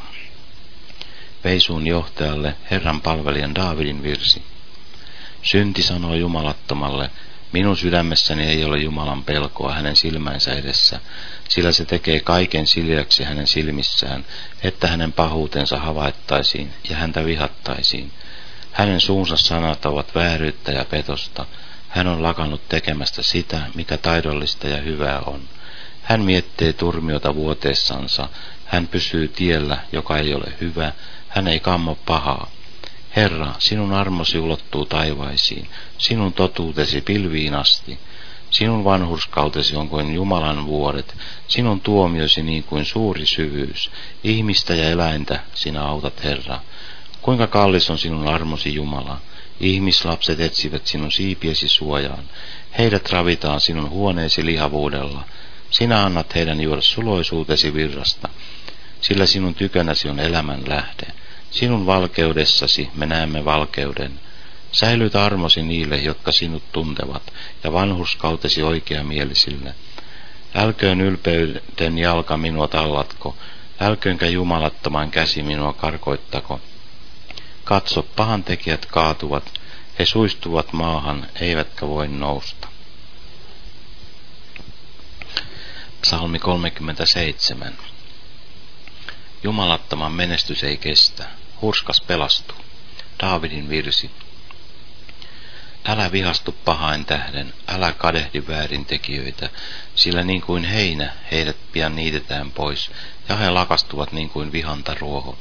Veisuun johtajalle Herran palvelijan Daavidin virsi. Synti sanoo jumalattomalle, minun sydämessäni ei ole Jumalan pelkoa hänen silmänsä edessä, sillä se tekee kaiken sileäksi hänen silmissään, että hänen pahuutensa havaittaisiin ja häntä vihattaisiin. Hänen suunsa sanat ovat vääryyttä ja petosta. Hän on lakannut tekemästä sitä, mikä taidollista ja hyvää on. Hän miettii turmiota vuoteessansa. Hän pysyy tiellä, joka ei ole hyvä. Hän ei kammo pahaa. Herra, sinun armosi ulottuu taivaisiin, sinun totuutesi pilviin asti. Sinun vanhurskautesi on kuin Jumalan vuodet, sinun tuomiosi niin kuin suuri syvyys. Ihmistä ja eläintä sinä autat, Herra. Kuinka kallis on sinun armosi, Jumala. Ihmislapset etsivät sinun siipiesi suojaan. Heidät ravitaan sinun huoneesi lihavuudella. Sinä annat heidän juoda suloisuutesi virrasta, sillä sinun tykönäsi on elämän lähde. Sinun valkeudessasi me näemme valkeuden. Säilytä armosi niille, jotka sinut tuntevat, ja vanhurskautesi oikeamielisille. Älköön ylpeyden jalka minua tallatko, älköönkä jumalattoman käsi minua karkoittako. Katso, pahantekijät kaatuvat, he suistuvat maahan, eivätkä voi nousta. Psalmi 37. Jumalattoman menestys ei kestä, hurskas pelastuu. Daavidin virsi. Älä vihastu pahain tähden, älä kadehdi väärintekijöitä, sillä niin kuin heinä heidät pian niitetään pois, ja he lakastuvat niin kuin vihantaruoho.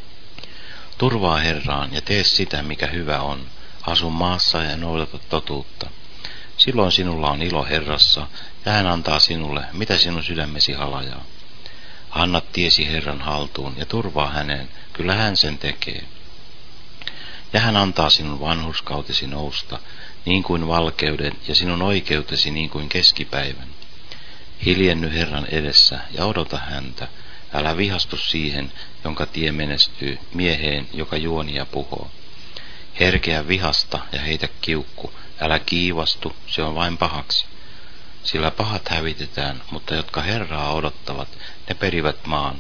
Turvaa Herraan ja tee sitä, mikä hyvä on. Asu maassa ja noudata totuutta. Silloin sinulla on ilo Herrassa, ja hän antaa sinulle, mitä sinun sydämesi halajaa. Anna tiesi Herran haltuun ja turvaa häneen, kyllä hän sen tekee. Ja hän antaa sinun vanhurskautesi nousta, niin kuin valkeuden, ja sinun oikeutesi niin kuin keskipäivän. Hiljenny Herran edessä ja odota häntä. Älä vihastu siihen, jonka tie menestyy, mieheen, joka juonia puhoo. Herkeä vihasta ja heitä kiukku, älä kiivastu, se on vain pahaksi. Sillä pahat hävitetään, mutta jotka Herraa odottavat, ne perivät maan.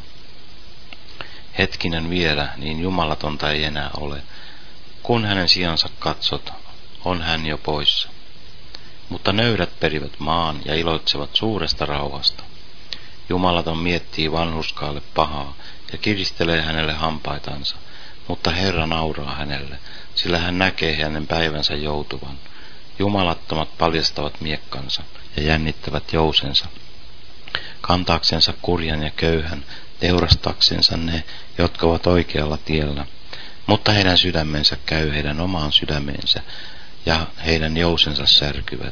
Hetkinen vielä, niin jumalatonta ei enää ole. Kun hänen sijansa katsot, on hän jo poissa. Mutta nöyrät perivät maan ja iloitsevat suuresta rauhasta. Jumalaton miettii vanhurskaalle pahaa ja kiristelee hänelle hampaitansa, mutta Herra nauraa hänelle, sillä hän näkee hänen päivänsä joutuvan. Jumalattomat paljastavat miekkansa ja jännittävät jousensa, kantaaksensa kurjan ja köyhän, teurastaksensa ne, jotka ovat oikealla tiellä. Mutta heidän sydämensä käy heidän omaan sydämeensä, ja heidän jousensa särkyvät.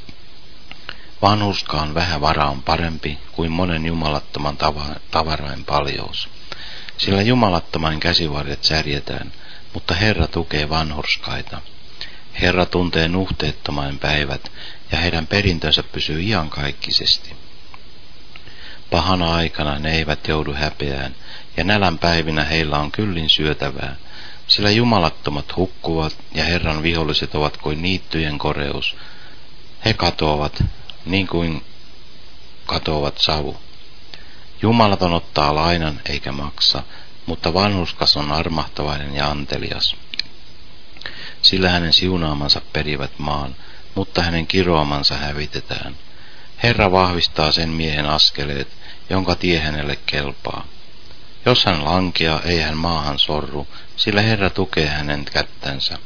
Vanhurskaan vähän vara on parempi kuin monen jumalattoman tavarain paljous. Sillä jumalattoman käsivarret särjetään, mutta Herra tukee vanhurskaita. Herra tuntee nuhteettomain päivät, ja heidän perintönsä pysyy iankaikkisesti. Pahana aikana ne eivät joudu häpeään, ja nälän päivinä heillä on kyllin syötävää. Sillä jumalattomat hukkuvat, ja Herran viholliset ovat kuin niittyjen koreus. He katoavat, niin kuin katoavat savu. Jumalaton ottaa lainan eikä maksa, mutta vanhurskas on armahtavainen ja antelias. Sillä hänen siunaamansa perivät maan, mutta hänen kiroamansa hävitetään. Herra vahvistaa sen miehen askeleet, jonka tie hänelle kelpaa. Jos hän lankeaa, ei hän maahan sorru, sillä Herra tukee hänen kättänsä.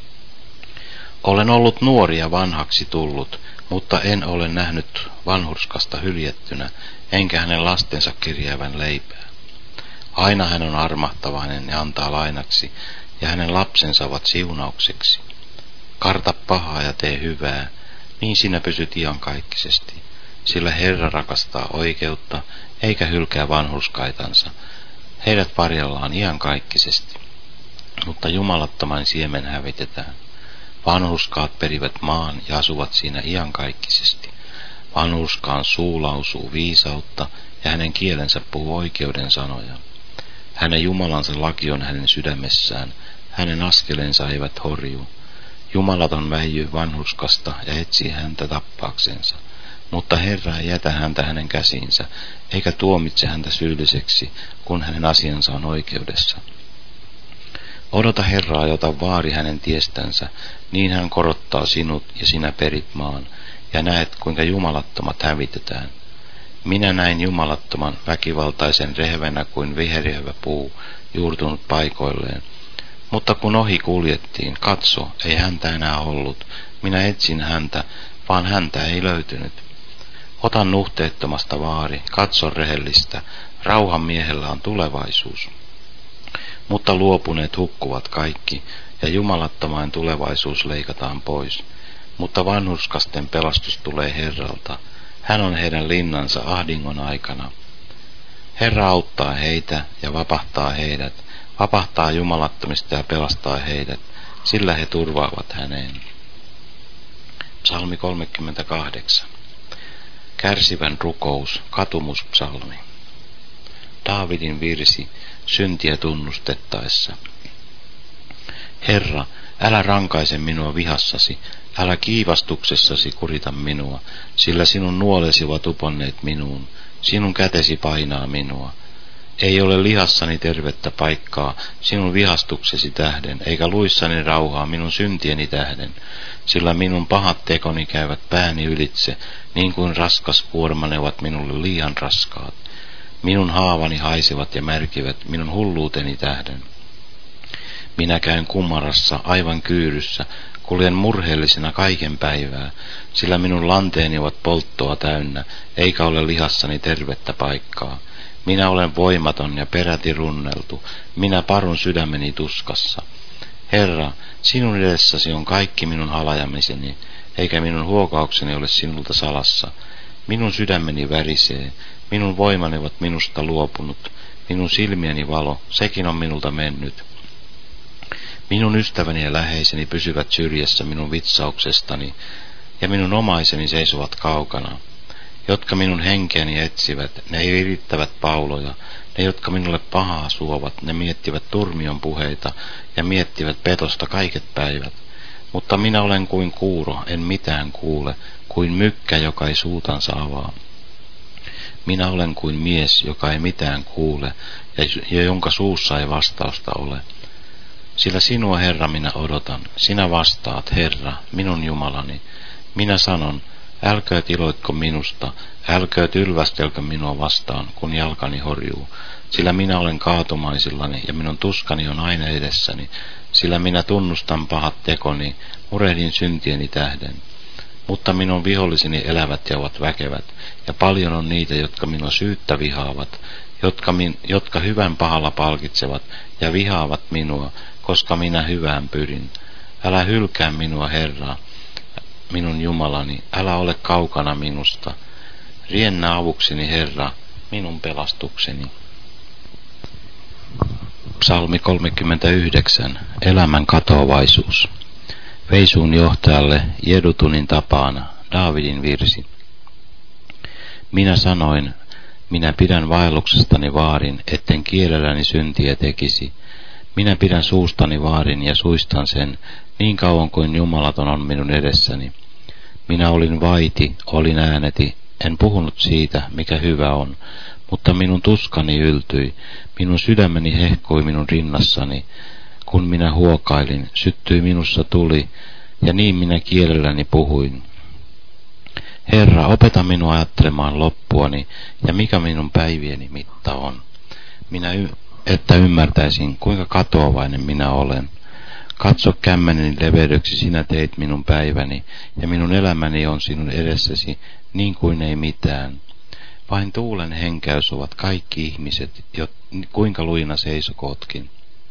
Olen ollut nuori ja vanhaksi tullut, mutta en ole nähnyt vanhurskasta hyljettynä, enkä hänen lastensa kirjäävän leipää. Aina hän on armahtavainen ja antaa lainaksi, ja hänen lapsensa ovat siunaukseksi. Karta pahaa ja tee hyvää, niin sinä pysyt iankaikkisesti, sillä Herra rakastaa oikeutta, eikä hylkää vanhurskaitansa. Heidät varjellaan iankaikkisesti, mutta jumalattoman siemen hävitetään. Vanhurskaat perivät maan ja asuvat siinä iankaikkisesti. Vanhurskaan suu lausuu viisautta ja hänen kielensä puhuu oikeuden sanoja. Hänen Jumalansa laki on hänen sydämessään, hänen askelensa eivät horju. Jumalaton väijyy vanhurskasta ja etsii häntä tappaakseensa, mutta Herra ei jätä häntä hänen käsiinsä, eikä tuomitse häntä syylliseksi, kun hänen asiansa on oikeudessa. Odota Herraa ja ota vaari hänen tiestänsä, niin hän korottaa sinut ja sinä perit maan, ja näet kuinka jumalattomat hävitetään. Minä näin jumalattoman väkivaltaisen rehevänä kuin viherjävä puu, juurtunut paikoilleen. Mutta kun ohi kuljettiin, katso, ei häntä enää ollut. Minä etsin häntä, vaan häntä ei löytynyt. Ota nuhteettomasta vaari, katso rehellistä, rauhan miehellä on tulevaisuus. Mutta luopuneet hukkuvat kaikki, ja jumalattomain tulevaisuus leikataan pois. Mutta vanhurskasten pelastus tulee Herralta. Hän on heidän linnansa ahdingon aikana. Herra auttaa heitä ja vapahtaa heidät, vapahtaa jumalattomista ja pelastaa heidät, sillä he turvaavat häneen. Psalmi 38. Kärsivän rukous, katumuspsalmi. Daavidin virsi syntiä tunnustettaessa. Herra, älä rankaise minua vihassasi, älä kiivastuksessasi kurita minua, sillä sinun nuolesi ovat uponneet minuun, sinun kätesi painaa minua. Ei ole lihassani tervettä paikkaa sinun vihastuksesi tähden, eikä luissani rauhaa minun syntieni tähden, sillä minun pahat tekoni käyvät pääni ylitse, niin kuin raskas kuorma ne ovat minulle liian raskaat. Minun haavani haisevat ja märkivät minun hulluuteni tähden. Minä käyn kumarassa aivan kyyryssä, Kuljen murheellisena kaiken päivää, sillä minun lanteeni ovat polttoa täynnä, eikä ole lihassani tervettä paikkaa. Minä olen voimaton ja peräti runneltu, minä parun sydämeni tuskassa. Herra, sinun edessäsi on kaikki minun halajamiseni, eikä minun huokaukseni ole sinulta salassa. Minun sydämeni värisee, minun voimani ovat minusta luopunut, minun silmieni valo, sekin on minulta mennyt. Minun ystäväni ja läheiseni pysyvät syrjässä minun vitsauksestani, ja minun omaiseni seisovat kaukana. Jotka minun henkeäni etsivät, ne virittävät pauloja, ne jotka minulle pahaa suovat, ne miettivät turmion puheita ja miettivät petosta kaiket päivät. Mutta minä olen kuin kuuro, en mitään kuule, kuin mykkä, joka ei suutansa avaa. Minä olen kuin mies, joka ei mitään kuule, ja jonka suussa ei vastausta ole. Sillä sinua, Herra, minä odotan. Sinä vastaat, Herra, minun Jumalani. Minä sanon, älkööt iloitko minusta, älkööt ylvästelkö minua vastaan, kun jalkani horjuu. Sillä minä olen kaatumaisillani, ja minun tuskani on aina edessäni. Sillä minä tunnustan pahat tekoni, murehdin syntieni tähden. Mutta minun viholliseni elävät ja ovat väkevät, ja paljon on niitä, jotka minua syyttä vihaavat, jotka hyvän pahalla palkitsevat ja vihaavat minua, koska minä hyvään pyrin. Älä hylkää minua, Herra, minun Jumalani, älä ole kaukana minusta. Riennä avukseni, Herra, minun pelastukseni. Psalmi 39. Elämän katoavaisuus. Veisuun johtajalle Jedutunin tapaan, Daavidin virsi. Minä sanoin, minä pidän vaelluksestani vaarin, etten kielelläni syntiä tekisi. Minä pidän suustani vaarin ja suistan sen, niin kauan kuin jumalaton on minun edessäni. Minä olin vaiti, olin ääneti, en puhunut siitä, mikä hyvä on, mutta minun tuskani yltyi, minun sydämeni hehkui minun rinnassani. Kun minä huokailin, syttyi minussa tuli, ja niin minä kielelläni puhuin. Herra, opeta minua ajattelemaan loppuani, ja mikä minun päivieni mitta on. Että ymmärtäisin, kuinka katoavainen minä olen. Katso kämmeneni leveydeksi, sinä teit minun päiväni, ja minun elämäni on sinun edessäsi, niin kuin ei mitään. Vain tuulen henkäys ovat kaikki ihmiset, kuinka luina seisokootkin.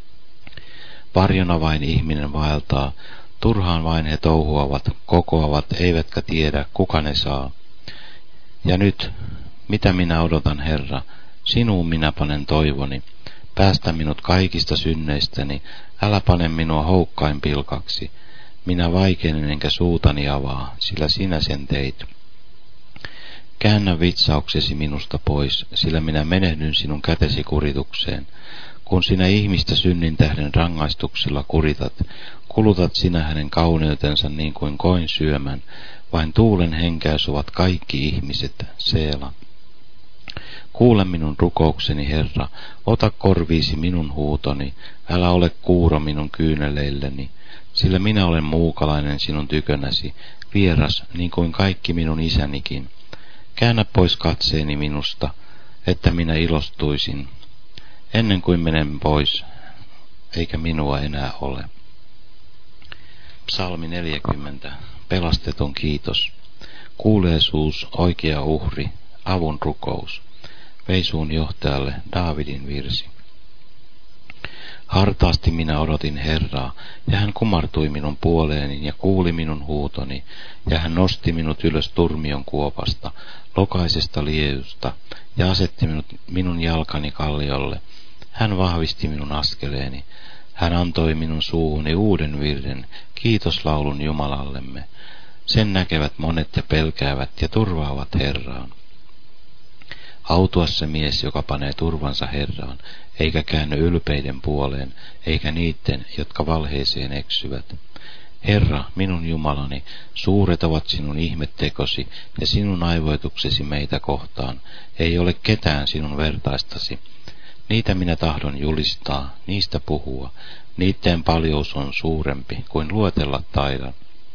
Varjona vain ihminen vaeltaa, turhaan vain he touhuavat, kokoavat, eivätkä tiedä, kuka ne saa. Ja nyt, mitä minä odotan, Herra, sinuun minä panen toivoni. Päästä minut kaikista synneistäni, älä pane minua houkkain pilkaksi. Minä vaikeinen enkä suutani avaa, sillä sinä sen teit. Käännä vitsauksesi minusta pois, sillä minä menehdyn sinun kätesi kuritukseen. Kun sinä ihmistä synnin tähden rangaistuksilla kuritat, kulutat sinä hänen kauneutensa niin kuin koin syömän, vain tuulen henkäys ovat kaikki ihmiset, Seela. Kuule minun rukoukseni, Herra, ota korviisi minun huutoni, älä ole kuuro minun kyyneleilleni, sillä minä olen muukalainen sinun tykönäsi, vieras niin kuin kaikki minun isänikin. Käännä pois katseeni minusta, että minä ilostuisin, ennen kuin menen pois, eikä minua enää ole. Psalmi 40. Pelastetun kiitos. Kuuleisuus, oikea uhri, avun rukous. Veisuun johtajalle Daavidin virsi. Hartaasti minä odotin Herraa, ja hän kumartui minun puoleeni ja kuuli minun huutoni, ja hän nosti minut ylös turmion kuopasta, lokaisesta liejusta, ja asetti minun jalkani kalliolle. Hän vahvisti minun askeleeni. Hän antoi minun suuhuni uuden virren, kiitoslaulun Jumalallemme. Sen näkevät monet ja pelkäävät ja turvaavat Herraan. Autua se mies, joka panee turvansa Herraan, eikä käänny ylpeiden puoleen, eikä niiden, jotka valheeseen eksyvät. Herra, minun Jumalani, suuret ovat sinun ihmettekosi ja sinun aivoituksesi meitä kohtaan. Ei ole ketään sinun vertaistasi. Niitä minä tahdon julistaa, niistä puhua. Niiden paljous on suurempi kuin luetella taidan.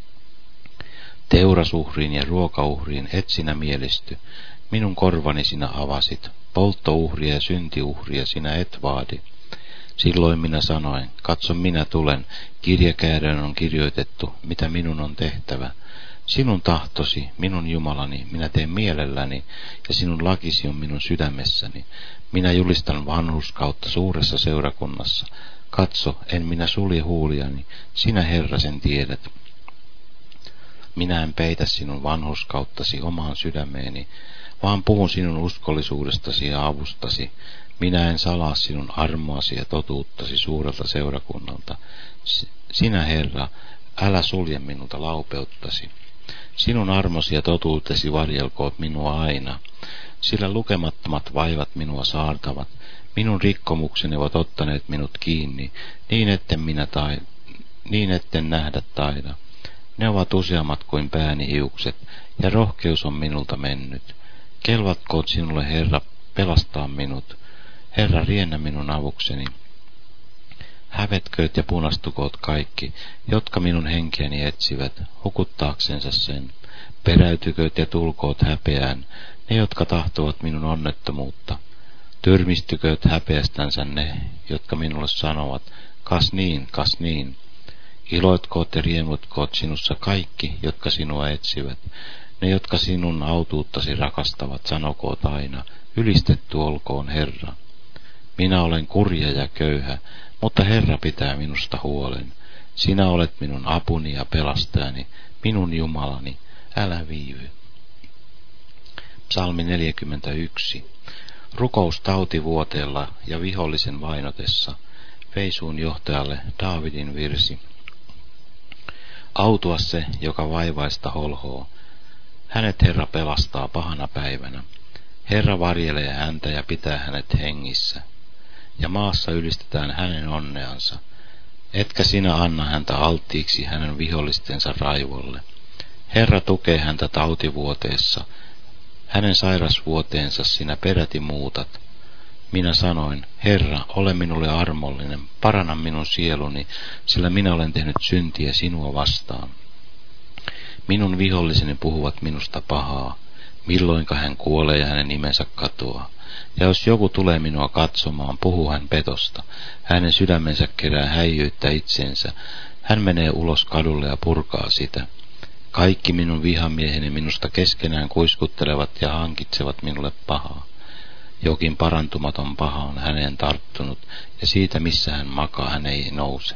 Teurasuhriin ja ruokauhriin et sinä mielisty. Minun korvani sinä avasit. Polttouhria ja syntiuhria sinä et vaadi. Silloin minä sanoin, katso minä tulen, kirjakääröön on kirjoitettu, mitä minun on tehtävä. Sinun tahtosi, minun Jumalani, minä teen mielelläni, ja sinun lakisi on minun sydämessäni. Minä julistan vanhurskautta suuressa seurakunnassa. Katso, en minä sulje huuliani, sinä Herra sen tiedät. Minä en peitä sinun vanhurskauttasi omaan sydämeeni, vaan puhun sinun uskollisuudestasi ja avustasi. Minä en salaa sinun armoasi ja totuuttasi suurelta seurakunnalta. Sinä, Herra, älä sulje minulta laupeuttasi. Sinun armosi ja totuutesi varjelkoot minua aina, sillä lukemattomat vaivat minua saartavat. Minun rikkomukseni ovat ottaneet minut kiinni, niin etten nähdä taida. Ne ovat useammat kuin pääni hiukset, ja rohkeus on minulta mennyt. Kelvatkoot sinulle, Herra, pelastaa minut. Herra, riennä minun avukseni. Hävetkööt ja punastukoot kaikki, jotka minun henkeäni etsivät, hukuttaaksensa sen. Peräytykööt ja tulkoot häpeään, ne, jotka tahtovat minun onnettomuutta. Tyrmistykööt häpeästänsä ne, jotka minulle sanovat, kas niin. Iloitkoot ja riemutkoot sinussa kaikki, jotka sinua etsivät. Ne, jotka sinun autuuttasi rakastavat, sanokoot aina, ylistetty olkoon Herra. Minä olen kurja ja köyhä, mutta Herra pitää minusta huolen. Sinä olet minun apuni ja pelastajani, minun Jumalani, älä viivy. Psalmi 41. Rukous tautivuoteella ja vihollisen vainotessa, Veisuun johtajalle Daavidin virsi. Autua se, joka vaivaista holhoo. Hänet Herra pelastaa pahana päivänä. Herra varjelee häntä ja pitää hänet hengissä. Ja maassa ylistetään hänen onneansa. Etkä sinä anna häntä alttiiksi hänen vihollistensa raivolle. Herra tukee häntä tautivuoteessa. Hänen sairasvuoteensa sinä peräti muutat. Minä sanoin, Herra, ole minulle armollinen, paranna minun sieluni, sillä minä olen tehnyt syntiä sinua vastaan. Minun viholliseni puhuvat minusta pahaa, milloinka hän kuolee ja hänen nimensä katoaa. Ja jos joku tulee minua katsomaan, puhuu hän petosta. Hänen sydämensä kerää häijyyttä itsensä. Hän menee ulos kadulle ja purkaa sitä. Kaikki minun vihamieheni minusta keskenään kuiskuttelevat ja hankitsevat minulle pahaa. Jokin parantumaton paha on häneen tarttunut, ja siitä missä hän makaa, hän ei nouse.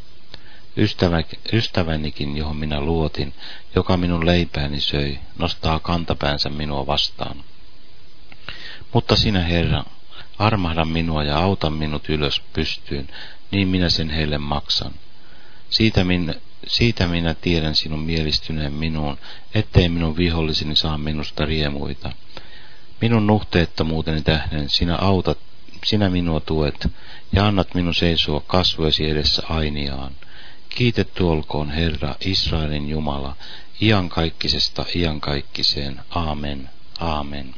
Ystävänikin, johon minä luotin, joka minun leipääni söi, nostaa kantapäänsä minua vastaan. Mutta sinä, Herra, armahda minua ja auta minut ylös pystyyn, niin minä sen heille maksan. Siitä minä tiedän sinun mielistyneen minuun, ettei minun viholliseni saa minusta riemuita. Minun nuhteettomuuteni tähden sinä minua tuet, ja annat minun seisoa kasvojesi edessä ainiaan. Kiitetty olkoon Herra, Israelin Jumala, iankaikkisesta iankaikkiseen. Aamen, aamen.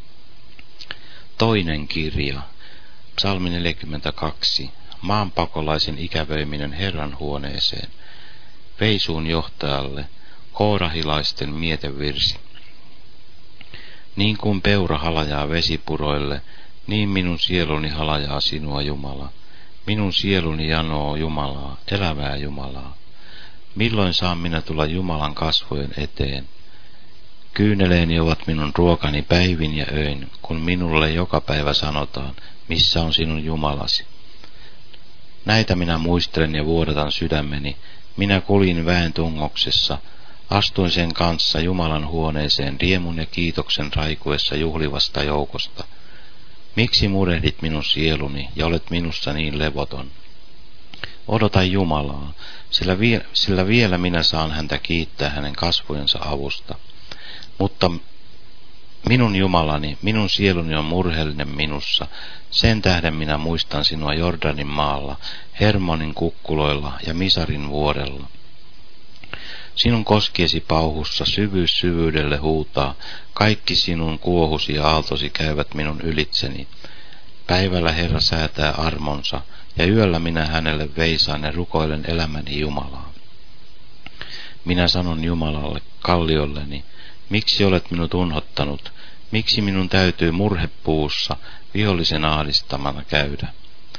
Toinen kirja, Psalmi 42, maanpakolaisen ikävöiminen Herran huoneeseen, Veisuun johtajalle, koorahilaisten mietevirsi. Niin kuin peura halajaa vesipuroille, niin minun sieluni halajaa sinua, Jumala. Minun sieluni janoo Jumalaa, elävää Jumalaa. Milloin saan minä tulla Jumalan kasvojen eteen? Kyyneleeni ovat minun ruokani päivin ja öin, kun minulle joka päivä sanotaan, missä on sinun Jumalasi. Näitä minä muistelen ja vuodatan sydämeni. Minä kuljin väen tungoksessa, astuin sen kanssa Jumalan huoneeseen riemun ja kiitoksen raikuessa juhlivasta joukosta. Miksi murehdit minun sieluni ja olet minussa niin levoton? Odota Jumalaa, sillä vielä minä saan häntä kiittää hänen kasvojensa avusta. Mutta minun Jumalani, minun sieluni on murheellinen minussa, sen tähden minä muistan sinua Jordanin maalla, Hermonin kukkuloilla ja Misarin vuorella. Sinun koskiesi pauhussa syvyys syvyydelle huutaa, kaikki sinun kuohusi ja aaltosi käyvät minun ylitseni. Päivällä Herra säätää armonsa, ja yöllä minä hänelle veisaan ja rukoilen elämäni Jumalaa. Minä sanon Jumalalle, kalliolleni, miksi olet minut unhottanut, miksi minun täytyy murhepuussa vihollisen ahdistamana käydä?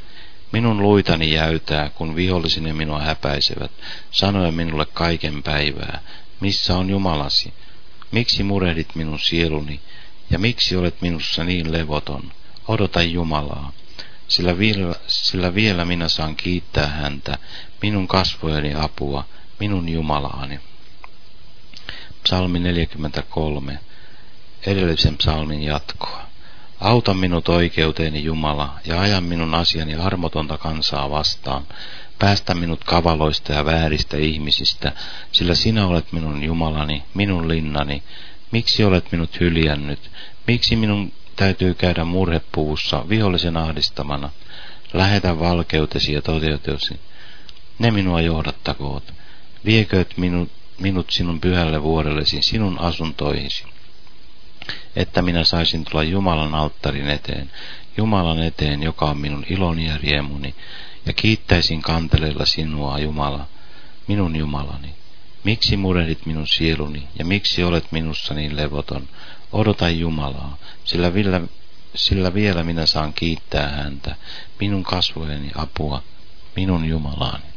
Minun luitani jäytää, kun viholliseni minua häpäisevät, sanoen minulle kaiken päivää, missä on Jumalasi? Miksi murehdit minun sieluni, ja miksi olet minussa niin levoton? Odota Jumalaa, sillä vielä minä saan kiittää häntä, minun kasvojeni apua, minun Jumalaani. Psalmi 43, edellisen psalmin jatkoa. Auta minut oikeuteeni, Jumala, ja aja minun asiani armotonta kansaa vastaan. Päästä minut kavaloista ja vääristä ihmisistä, sillä sinä olet minun Jumalani, minun linnani. Miksi olet minut hyljännyt? Miksi minun täytyy käydä murhepuvussa vihollisen ahdistamana? Lähetä valkeutesi ja toteutesi. Ne minua johdattakoot. Viekööt minut sinun pyhälle vuorellesi, sinun asuntoihisi, että minä saisin tulla Jumalan alttarin eteen, joka on minun iloni ja riemuni, ja kiittäisin kanteleilla sinua, Jumala, minun Jumalani. Miksi murehdit minun sieluni, ja miksi olet minussa niin levoton? Odota Jumalaa, sillä vielä minä saan kiittää häntä, minun kasvojeni apua, minun Jumalaani.